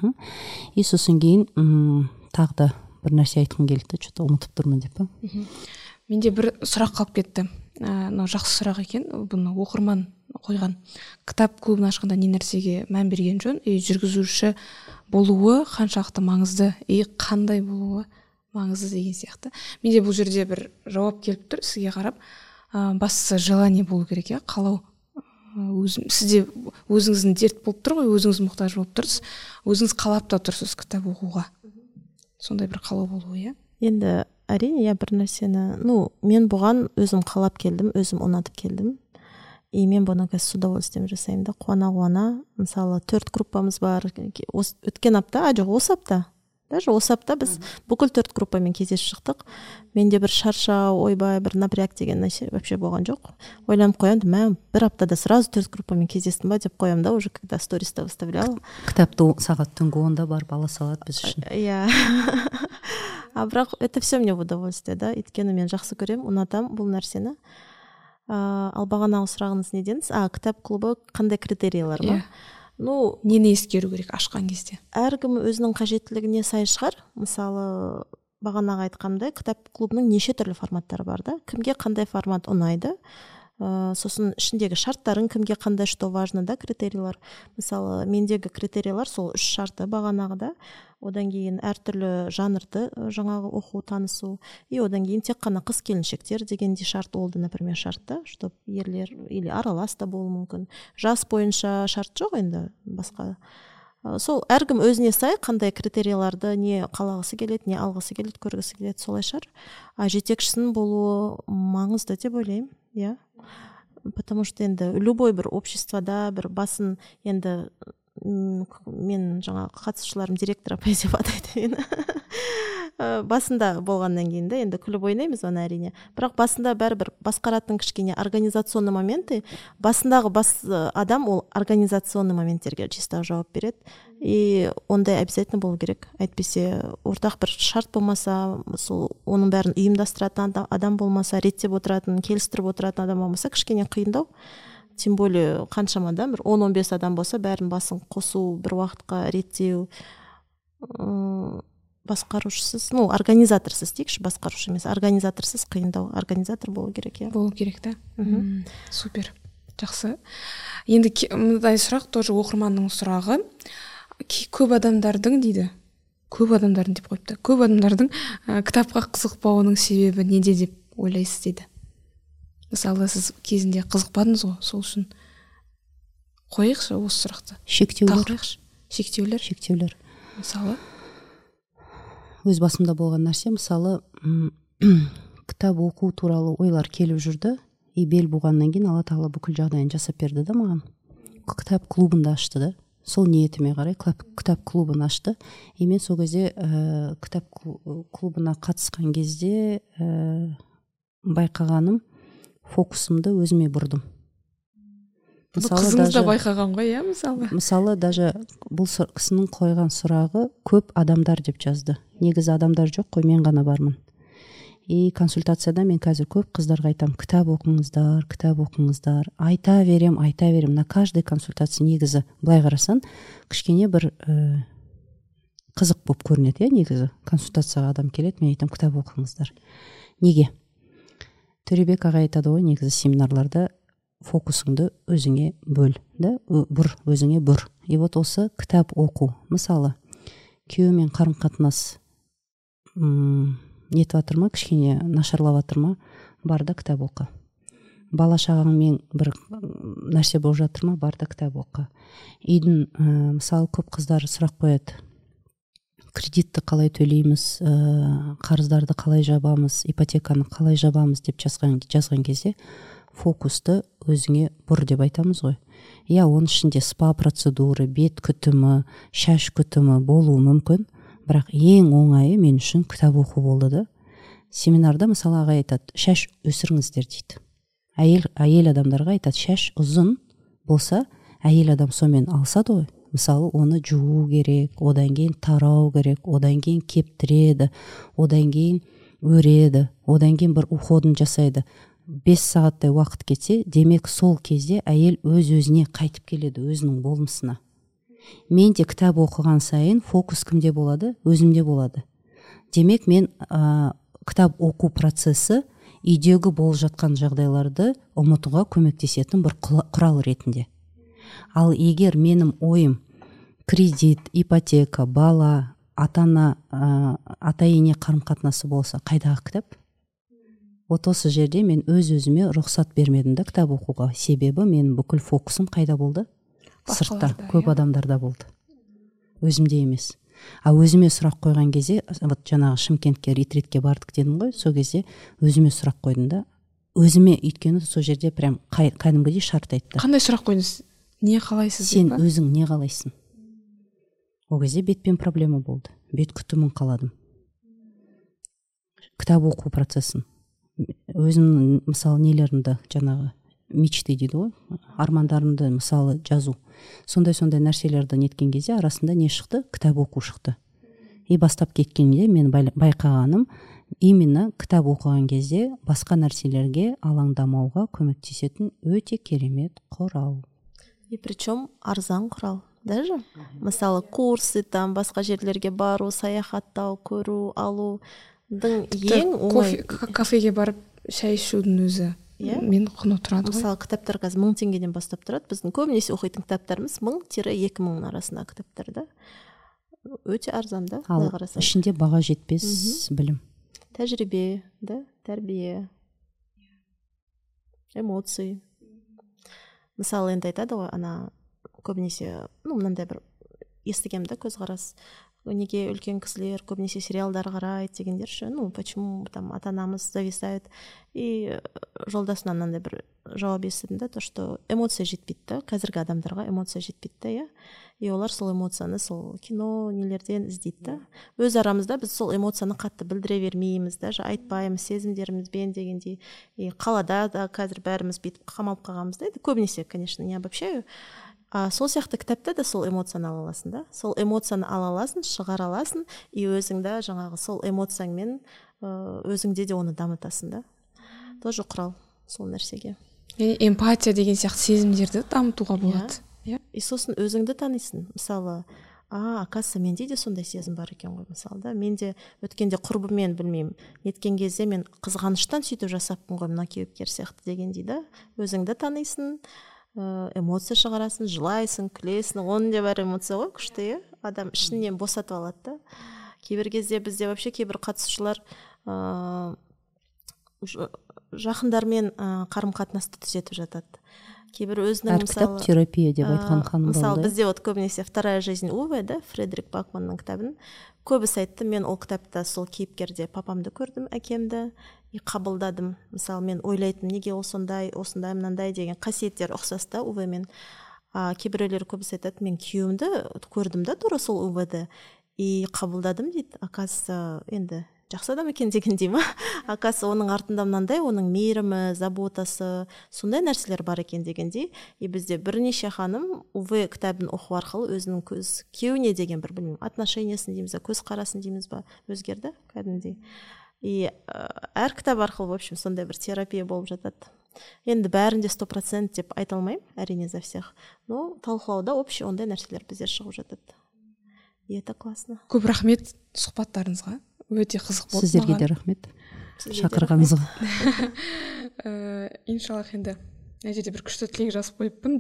И сосын кейін тағы да бір нәрсе айтқым келді, что-то ұмытып тұрмын деп па. Менде бір сұрақ қалып кетті. Жақсы сұрақ екен, бұны оқырман қойған. Кітап клубын ашқанда не нәрсеге мән берген жөн, жүргізуші болуы қаншалықты маңызды, қандай болуы маңызды деген сияқты. Менде бұл жерде бір жауап келіп тұр, сізге қарап, бастысы желание болу керек, иә, қалау. Сізде өзіңіздің дерт болып тұр ғой, өзіңіз мұқтаж болып тұрсыз, өзіңіз қалап та тұрсыз кітап оқуға. Сондай бір қалау болуы, иә? Енді әрине, бір нәрсені, мен бұған өзім қалап келдім, өзім ұнатып келдім. И мен бұны с удовольствием жасаймын да, қуана-қуана. Мысалы, 4 группамыз бар. Өткен апта, осы апта. Даже осы апта біз бүкіл 4 группамен кездесіп шықтық. Менде бір шаршау, ойбай, бір напряг деген нәрсе вообще болған жоқ. Ойланып қоямын, мен бір аптада сразу 4 группамен кездестім ба деп қоямын да, уже когда сториста выставляла. Кітапты сағат түнгі 10-да барып ала салады біз үшін. Иә. Бірақ это все мне в удовольствие, да. Өйткені мен жақсы көремін, ұнатамын бұл нәрсені. Ал бағанағы сұрағыңыз не дедіңіз? Кітап клубы қандай критериялар ма? Нені ескеру керек ашқан кезде? Әркім өзінің қажеттілігіне сай шығар. Мысалы, бағанағы айтқандай, кітап клубының неше түрлі форматтары бар да. Кімге қандай формат ұнайды? Сосын ішіндегі шарттарын кімге қандай, что важно, да, критериялар. Мысалы, мендегі критериялар сол 3 шарты бағанағыда. Одан кейін әртүрлі жанрды жаңағы оқу, танысу. И одан кейін тек қана қыз келіншектер дегенде шарт болды, например, шартта, чтобы ерлер или аралас та болуы мүмкін. Жас бойынша шарт жоқ енді басқа. Сол әркім өзіне сай қандай критерияларды не қалағысы келеді, не алғысы келеді, көргісі келеді, солай шығар. Жетекшісінің болуы маңызды деп ойлаймын, иә. Потому что енді любой бір обществода бір басын енді мен жаңағы қатысушыларым директор апай деп атайды мені. Басында болғаннан кейін енді күліп ойнаймыз оны әрине. Бірақ басында бәрібір басқаратын кішкене организационный моменты, басындағы адам ол организационный моменттерге чисто жауап береді. И ондай обязательно болу керек. Әйтпесе ортақ бір шарт болмаса, сол оның бәрін ұйымдастыратын адам болмаса, реттеп отыратын, келістіріп отыратын адам болмаса, кішкене қиындау. Тем более қаншама адам, бір 10-15 адам болса, бәрін басын қосу, бір уақытқа реттеу, басқарушысыз, организаторсыз дейікші, басқарушы емес, организаторсыз қиындау. Организатор болу керек, иә. Болу керек та. Супер. Жақсы. Енді мындай сұрақ тоже оқырманның сұрағы. Көп адамдардың дейді. Көп адамдардың деп қойыпты. Көп адамдардың кітапқа қызықпауының себебі неде деп ойлайсыз дейді. Мысалы, сіз кезінде қызықпадыңыз ғой, сол үшін қойықшы осы сұрақты. Шектеулер. Мысалы? Өз басымда болған нәрсе, мысалы, кітап оқу туралы ойлар келіп жүрді, и бел буғаннан кейін Алла Тағала бүкіл жағдайын жасап берді да маған. Кітап клубында ашты да. Сол ниетіме қарай кітап клубын ашты. И мен сол кезде кітап клубына қатысқан кезде байқағаным, фокусымды өзіме бұрдым. Қызыңыз да байқаған ғой, иә, мысалы? Мысалы, даже бұл кісінің қойған сұрағы көп адамдар деп жазды. Негізі адамдар жоқ қой, мен ғана бармын. И консультацияда мен қазір көп қыздарға айтам, кітап оқыңыздар. Айта берем. На каждый консультация негізі былай қарасан, кішкене бір қызық болып көрінеді, иә, негізі. Консультацияға адам келеді, мен айтам, кітап оқыңыздар. Неге? Төребек ағай айтады ғой, негізі семинарларда фокусыңды өзіңе бөл, да, өзіңе бұр. И вот осы кітап оқу. Мысалы, күйеумен қарым-қатынас нетіп жатыр ма, кішкене нашарлап жатыр ма, бар да кітап оқы. Бала шағаңмен бір нәрсе болып жатыр ма, бар да кітап оқы. Үйдің, мысалы, көп қыздар сұрақ қояды. Кредитті қалай төлейміз, қарыздарды қалай жабамыз, ипотеканы қалай жабамыз деп жазған кезде фокусты өзіңе бұр деп айтамыз ғой. Иә, оның ішінде спа процедуры, бет күтімі, шаш күтімі болуы мүмкін, бірақ ең оңайы мен үшін кітап оқу болды да. Семинарда мысалы ағай айтады, шаш өсіріңіздер дейді. Әйел адамдарға айтады, шаш ұзын болса, әйел адам сомен алсады ғой. Мысалы, оны жуу керек, одан кейін тарау керек, одан кейін кептіреді, одан кейін өреді, одан кейін бір уходын жасайды. 5 сағаттай уақыт кетсе, демек сол кезде әйел өз-өзіне қайтып келеді, өзінің болмысына. Мен де кітап оқыған сайын фокус кімде болады? Өзімде болады. Демек мен кітап оқу процесі үйдегі болып жатқан жағдайларды ұмытуға көмектесетін бір құрал ретінде. Ал егер менің ойым кредит, ипотека, бала, ата-ана, ата-ене қарым-қатынасы болса, қайдағы кітап? Вот осы жерде мен өз-өзіме рұқсат бермедім да кітап оқуға. Себебі менің бүкіл фокусым қайда болды? Сыртта, көп адамдарда болды. Өзімде емес. Өзіме сұрақ қойған кезде, жаңағы Шымкентке ретритке бардық дедім ғой, сол кезде өзіме сұрақ қойдым да. Өзіме өйткені сол жерде прям кәдімгідей шарт айтты. Қандай сұрақ қойдыңыз? Не қалайсыз? Сен өзің не қалайсың? Ол кезде бетпен проблема болды. Бет күтімін қаладым. Кітап оқу процесін. Өзімнің мысалы нелерімді, жаңағы мечты дейді ғой, армандарымды мысалы жазу. Сондай нәрселерді неткен кезде арасында не шықты? Кітап оқу шықты. и бастап кеткенде мен байқағаным именно кітап оқыған кезде басқа нәрселерге алаңдамауға көмектесетін өте керемет құрал. И причем арзан құрал даже. Мысалы курсы, там басқа жерлерге бару, саяхаттау, көру, алудың ең оңай. Кафеге барып шай ішудің өзі мен құны тұрады ғой. Мысалы кітаптар қазір 1000 теңгеден бастап тұрады. Біздің көбінесе оқитын кітаптарымыз 1000-2000 арасында кітаптар да. Өте арзан да. Ал ішінде баға жетпес білім. Тәжірибе, да, тәрбие, эмоции. Мысалы енді айтады ғой, ана көбінесе, мынандай бір естігем да көзқарас. Неге үлкен кісілер көбінесе сериалдар қарайды дегендер ше, почему там ата-анамыз зависает. И жолдасынан мынандай бір жауап естідім да, то что эмоция жетпейді да, қазіргі адамдарға эмоция жетпейді да, иә. И олар сол эмоцияны сол кино нелерден іздейді да. Өз арамызда біз сол эмоцияны қатты білдіре бермейміз, даже айтпаймыз сезімдерімізбен дегендей. И қалада да қазір бәріміз бүйтіп қамалып қалғанбыз да, көбінесе, конечно, не обобщаю. Сол сияқты кітапта да сол эмоцияны ала аласың да. Сол эмоцияны ала аласың, шығара аласың, и өзіңді жаңағы сол эмоцияңмен өзіңде де оны дамытасың да. Тоже құрал сол нәрсеге. Эмпатия деген сияқты сезімдерді дамытуға болады. И сосын өзіңді танисың. Мысалы, оказывается, менде де сондай сезім бар екен ғой, мысалы да. Менде өткенде құрбыммен білмеймін, неткен кезде мен қызғаныштан сөйтіп жасаппын ғой мына кейіпкер сияқты дегендей да. Өзіңді танисың, эмоция шығарасың, жылайсың, күлесің, оның де бар эмоция ғой, күшті, адам ішінен босатып алады да. Кейбір кезде бізде вообще кейбір қатысушылар жақындармен қарым-қатынасты түзетіп жатады. Кейбір өзінің кітап терапия деп айтқан ханым болды. Мысалы бізде көбінесе «Вторая жизнь Уве», да, Фредерик Бакманның кітабын көбісі айтты, мен ол кітапта сол кейіпкерде папамды көрдім, әкемді, и қабылдадым. Мысалы мен ойлайтын, неге ол сондай, осындай, мынандай деген қасиеттер ұқсас та Увемен. Кейбіреулер көбісі айтады, мен күйеуімді көрдім да тура сол Уведе, и қабылдадым дейді. Оказывается, енді жақсы адам екен дегендей ма? Оказывается, оның артында мынандай, оның мейірімі, заботасы, сондай нәрселер бар екен дегендей. И бізде бірнеше ханым Уве кітабын оқу арқылы өзінің күйеуіне деген бір білмеймін, отношениясын дейміз ба, көзқарасын дейміз ба, өзгерді кәдімгідей. И әр кітап арқылы, в общем, сондай бір терапия болып жатады. Енді бәрінде 100% деп айта алмаймын, әрине за всех. Но талқылауда общий ондай нәрселер бізде шығып жатады. И это классно. Көп рахмет сұхбаттарыңызға. Өте қызық болды. Сіздерге де рахмет шақырғаныңызға. Иншаллах, енді мына жерде бір күшті тілек жазып қойыппын.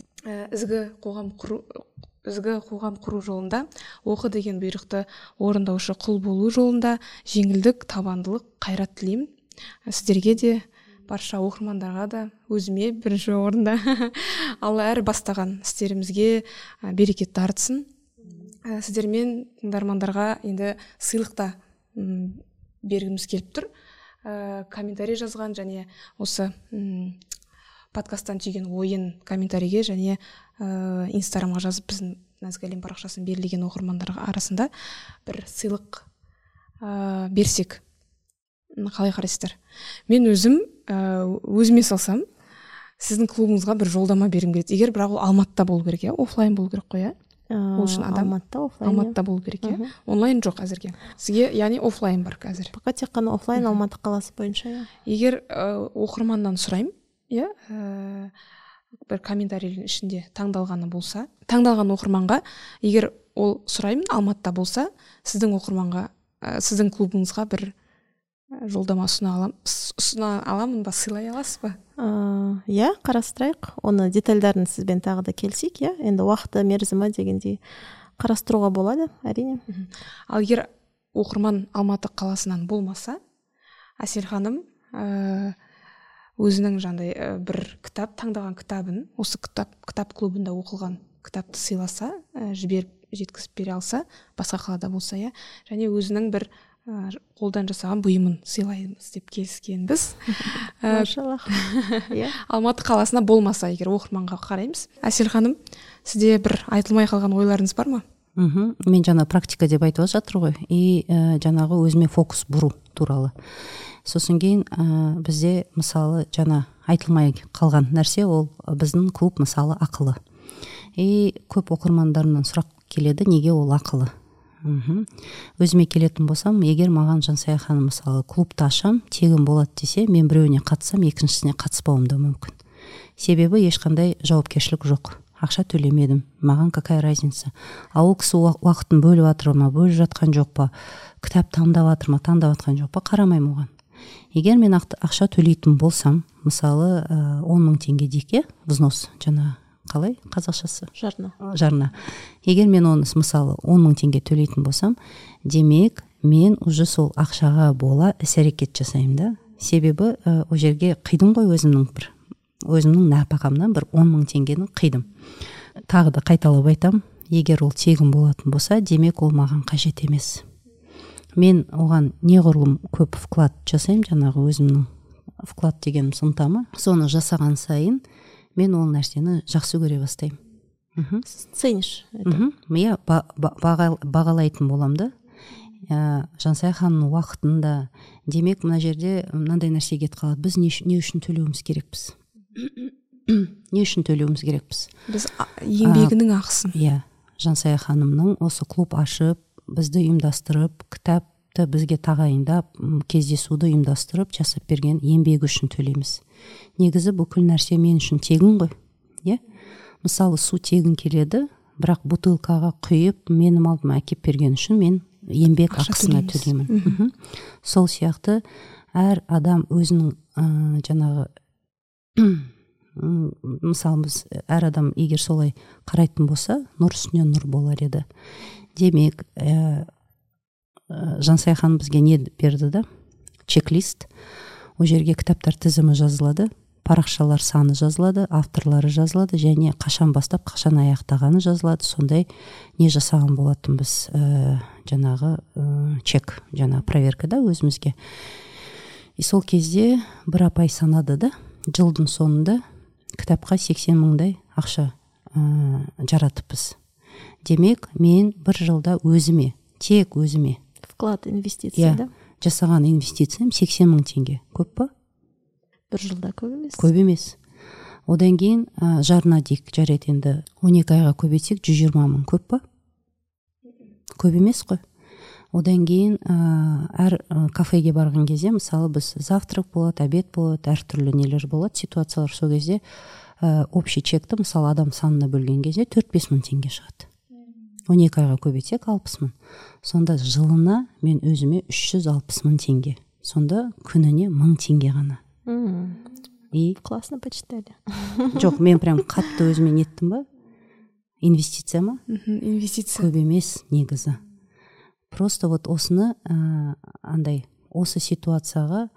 Ізгі қоғам құру жолында, оқы деген бұйрықты орындаушы құл болу жолында жеңілдік, табандылық, қайрат тілеймін. Сіздерге де, барша оқырмандарға да, өзіме бірінші орында Алла әр бастаған істерімізге берекет артсын. Сіздермен тыңдармандарға енді сыйлықта бергіміз келіп тұр. Комментарий жазған және осы подкасттан түйген ойын комментарийге және инстаграмға жазып біздің Нәзік әлем парақшасын белгілеген оқырмандарға арасында бір сыйлық берсек қалай қарайсыздар? Мен өзіме салсам, сіздің клубыңызға бір жолдама бергім келеді. Егер бірақ ол Алматыда болу керек, офлайн болу керек қой, ол үшін адам Алматыда болу керек, онлайн жоқ әзірге. Сізге яғни офлайн бар қазір. Пока тек қана офлайн Алматы қаласы бойынша. Егер оқырманнан сұрайым, бір комментарийдің ішінде таңдалған оқырманға, егер ол сұраймын Алматыда болса, сіздің оқырманға, сіздің клубыңызға бір жолдама ұсына аламын ба, сыйлай аласыз ба? Қарастырайық. Оны детальдарын сізбен тағы да келсек, енді уақыты, мерзімі дегендей қарастыруға болады, әрине. Ал егер оқырман Алматы қаласынан болмаса, Әсел ханым өзінің бір кітап, таңдаған кітабын, осы кітап клубында оқылған кітапты сыйласа, жеткізіп бере алса, басқа қалада болса, және өзінің бір қолдан жасаған бұйымын сыйлаймыз деп келіскенбіз. Алматы қаласына болмаса, егер оқырманға қараймыз. Әсел ханым, сізде бір айтылмай қалған ойларыңыз бар ма? Мен жаңа практика деп айтып жатыр ғой, и жаңағы өзіме фокус бұру туралы. Сосын кейін бізде мысалы жаңа айтылмай қалған нәрсе, ол біздің клуб мысалы ақылы. И көп оқырмандарымнан сұрақ келеді, неге ол ақылы? Өзіме келетін болсам, егер маған Жансая ханым мысалы клубты ашам, тегін болады десе, мен біреуіне қатысам, екіншісіне қатыспауым да мүмкін. Себебі ешқандай жауапкершілік жоқ. Ақша төлемедім, маған какая разница. А ол кісі уақытын бөліп жатыр ма, бөліп жатқан жоқ па, кітап таңдап жатыр ма, таңдап жатқан жоқ па, қарамаймын оған. Егер мен ақша төлейтін болсам, мысалы 10 000 теңге дейік, взнос, жаңа қалай қазақшасы? Жарна. Егер мен оны мысалы 10 000 теңге төлейтін болсам, демек мен уже сол ақшаға бола іс-әрекет жасаймын да. Себебі ол жерге қидым ғой, өзімнің нәпақамнан бір 10 000 теңгені қидым. Тағы да қайталап айтам, егер ол тегін болатын болса, демек ол маған қажет емес. Мен оған неғұрлым көп вклад жасаймын, жаңағы өзімнің вклад деген ынтамы, соны жасаған сайын мен ол нәрсені жақсы көре бастаймын. Ценишь? Мен бағалайтын болам да. Жансая ханымның уақытында, демек мына жерде мынандай нәрсе кетіп қалады. Біз не үшін төлеуіміз керекпіз? Не үшін төлеуіміз керекпіз? Біз еңбегінің ақысын. Иә, Жансая ханымның осы клуб ашып, бізді ұйымдастырып, кітапты бізге тағайындап, кездесуді ұйымдастырып, жасап берген еңбегі үшін төлейміз. Негізі бүкіл нәрсе мен үшін тегін ғой. Мысалы, су тегін келеді, бірақ бутылкаға құйып, менің алдыма әкеп берген үшін мен еңбек ақысына төлеймін. Сол сияқты әр адам өзінің жаңағы мысалы біз әр адам егер солай қарайтын болса, нұр үстіне нұр болар еді. Демек, Жансая ханым бізге не берді да? Чек-лист. Ол жерге кітаптар тізімі жазылады, парақшалар саны жазылады, авторлары жазылады, және қашан бастап, қашан аяқтағаны жазылады. Сондай не жасаған болатын біз жаңағы чек, жаңағы проверкада өзімізге. И сол кезде бір апай санады да, жылдың соңында кітапқа 80 000-дай ақша жаратыппыз. Демек, мен бір жылда өзіме, тек өзіме вклад, инвестиция, да? Жасаған инвестициям 80 000 теңге. Көп па? Бір жылда көп емес. Көп емес. Одан кейін жарна дейік, жарайды енді 12 айға көбейтсек 120 000. Көп па? Көп емес қой. Одан кейін әр кафеге барған кезде, мысалы біз завтрак болады, обед болады, әртүрлі нелер болады, ситуациялар. Сол кезде общий чекті, мысалы адам санына бөлген кезде 4-5 000 теңге шығады. 12 айға көбейтсек 60 000. Сонда жылына мен өзіме 360 000 теңге. Сонда күніне 1000 теңге ғана. И классно почитали. Жоқ, мен прям қатты өзіме неттім ба? Инвестиция ма? Инвестиция. Көп емес негізі. Просто вот осыны андай, осы ситуацияға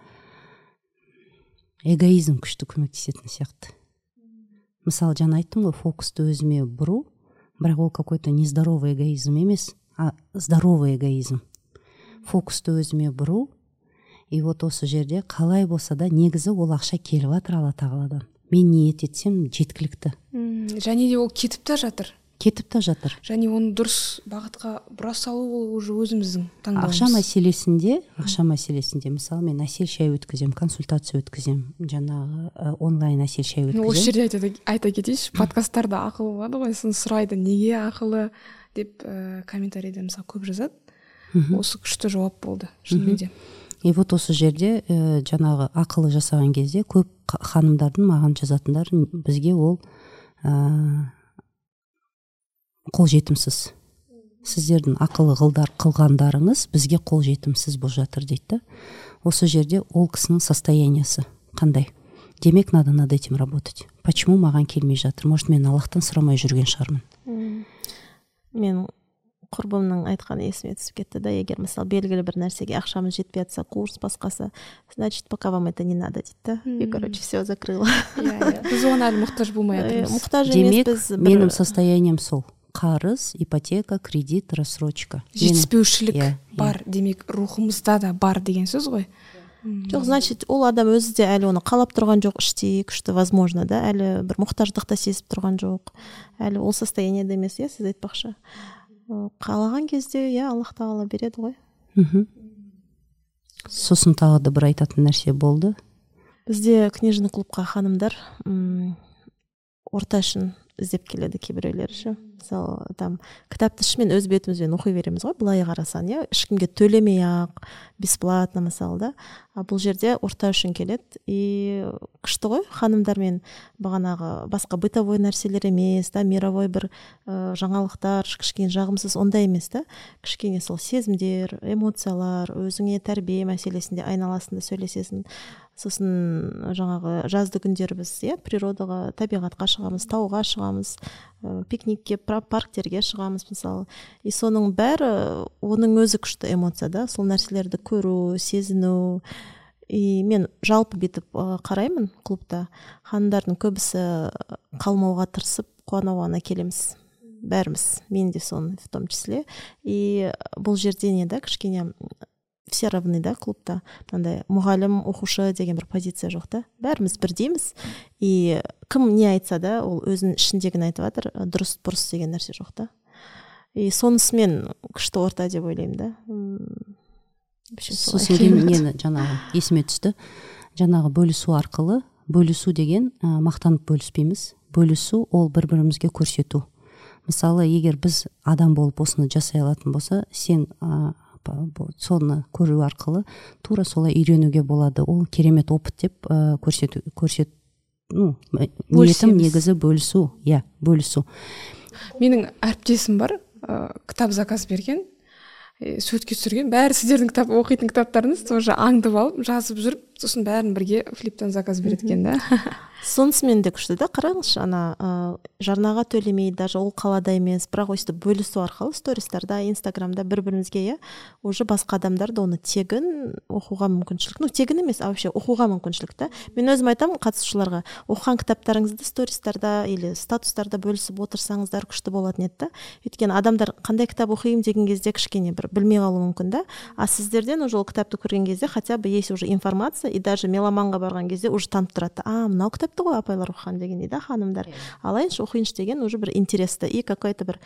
эгоизм күшті көмектесетін сияқты. Мысалы, жаңа айттым ғой, фокусты өзіме бұру, бірақ ол какой-то нездоровый эгоизм емес, а здоровый эгоизм. Фокусты өзіме бұру, и вот осы жерде қалай болса да негізі ол ақша келіп жатыр Алла тағаладан. Мен ниет етсем жеткілікті. Және де ол кетіп та жатыр. Және оны дұрыс бағытқа бұра салу ол уже өзіміздің таңдауымыз. Ақша мәселесінде мысалы мен әсел шай өткізем, консультация өткізем, жаңағы онлайн әсел шай өткізем. Осы жерде айта кетейінші, подкасттарда ақылы болады ғой, соны сұрайды, неге ақылы деп комментарийде мысалы көп жазады. Осы күшті жауап болды шынымен де. И вот осы жерде жаңағы ақылы жасаған кезде көп ханымдардың маған жазатындары бізге ол қол жетімсіз. Сіздердің ақылы қылғандарыңыз бізге қол жетімсіз болып жатыр дейді. Осы жерде ол кісінің состояниясы қандай? Демек, надо над этим работать. Почему маған келмей жатыр? Может, мен Аллахтан сұрамай жүрген шығармын. Мен құрбымның айтқаны есіме түсіп кетті да, егер мысалы белгілі бір нәрсеге ақшамыз жетпей жатса, курс басқасы, значит, пока вам это не надо дейді. И, короче, все закрыла. Біз оған әлі мұқтаж болмай жатырмыз. Демек, менің состоянием сол. Қарыз, ипотека, кредит, рассрочка. Жетіспеушілік бар, демек рухымызда да бар деген сөз ғой. Жоқ, значит, ол адам өзі де әлі оны қалап тұрған жоқ, іштей күшті, возможно, да, әлі бір мұқтаждықта сезіп тұрған жоқ, әлі ол состояниеде емес, сіз айтпақшы. Қалаған кезде, Аллах тағала береді ғой. Сосын тағы да бір айтатын нәрсе болды. Бізде книжный клубқа ханымдар орташын іздеп келеді кейбіреулері ше. мысалы там кітапты шынымен өз бетімізбен оқи береміз ғой, былай қарасаң, иә, ешкімге төлемей ақ бесплатно мысалы да. Бұл жерде орта үшін келеді, и күшті ғой, ханымдармен бағанағы басқа бытовой нәрселер емес, да, мировой бір жаңалықтар, кішкене жағымсыз ондай емес, да, кішкене сол сезімдер, эмоциялар, өзіңе тәрбие мәселесінде айналасында сөйлесесің. Сосын жаңағы жазды күндері біз, иә, природаға, табиғатқа шығамыз, тауға шығамыз, пикникке, парктерге шығамыз мысалы. И соның бәрі оның өзі күшті эмоция, да, сол нәрселерді көру, сезіну. И мен жалпы бүйтіп қараймын клубта, ханымдардың көбісі қалмауға тырысып, қуана келеміз. Бәріміз, мен де соны в том числе. И бұл жерде не да, кішкене все равны, да, клубта. Мынандай мұғалім, оқушы деген бір позиция жоқ, да. Бәріміз бірдейміз. И кім не айтса да, ол өзінің ішіндегін айтып жатыр, дұрыс бұрыс деген нәрсе жоқ, да. И сонысымен күшті орта деп ойлаймын, да. Сосын мені жаңағы есіме түсті. Жаңағы бөлісу арқылы, бөлісу деген мақтанып бөліспейміз. Бөлісу ол бір-бірімізге көрсету. Мысалы, егер біз адам болып осыны жасай алатын болса, сен соны көру арқылы тура солай үйренуге болады. Ол керемет опыт деп ниетім негізі бөлісу, иә, бөлісу. Менің әріптесім бар, кітап заказ берген, суретке түсірген, бәрі сіздердің кітап оқитын кітаптарыңыз тоже аңдып алып, жазып жүріп, сосын бәрін бірге флиптан заказ береді екен, да. Сонысымен де күшті, да, қараңызшы, ана жарнаға төлемей, даже ол қалада емес, бірақ өйстіп бөлісу арқылы стористарда, инстаграмда бір-бірімізге, иә, уже басқа адамдарды оны тегін оқуға мүмкіншілік, тегін емес, вообще оқуға мүмкіншілік, да. Мен өзім айтамын қатысушыларға, оқыған кітаптарыңызды стористарда или статустарда бөлісіп отырсаңыздар күшті болатын еді, да. Өйткені адамдар қандай кітап оқимын деген кезде кішкене бір білмей қалуы мүмкін, да. А сіздерден уже ол кітапты көрген кезде хотя бы есть уже информация, и даже меломанға барған кезде уже танып тұрады. Мынау кітапты ғой апайлар оқыған деген, да, ханымдар. Алайыншы оқиыншы деген уже бір интересті и какой-то бір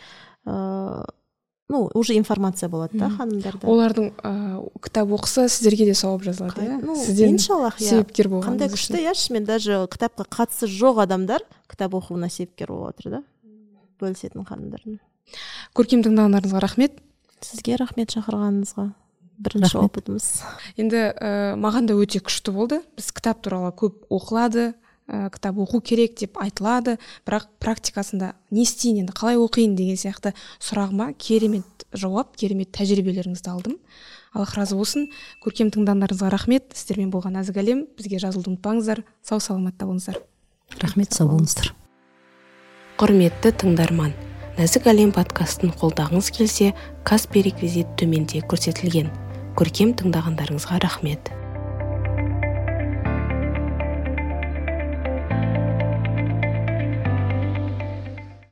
уже информация болады, да, ханымдарда. Олардың кітап оқыса сіздерге де сауап жазылады, иә. Сізден себепкер болған. Қандай күшті, иә, шынымен даже кітапқа қатысы жоқ адамдар кітап оқуына себепкер болып отыр, да, бөлісетін ханымдардың. Көркем тыңдағандарыңызға рахмет. Сізге рахмет шақырғаныңызға. Бірінші опытымыз. Енді маған да өте күшті болды. Біз кітап туралы көп оқылады, кітап оқу керек деп айтылады, бірақ практикасында не істейін енді, қалай оқиын деген сияқты сұрағыма керемет жауап, керемет тәжірибелеріңізді алдым. Аллах разы болсын. Көркем тыңдағандарыңызға рахмет. Сіздермен болған Нәзік әлем. Бізге жазылуды ұмытпаңыздар. Сау саламатта болыңыздар. Рахмет, сау болыңыздар. Құрметті тыңдарман, Нәзік әлем подкастын қолдағыңыз келсе, Каспи реквизит төменде көрсетілген. Көркем тыңдағандарыңызға рахмет.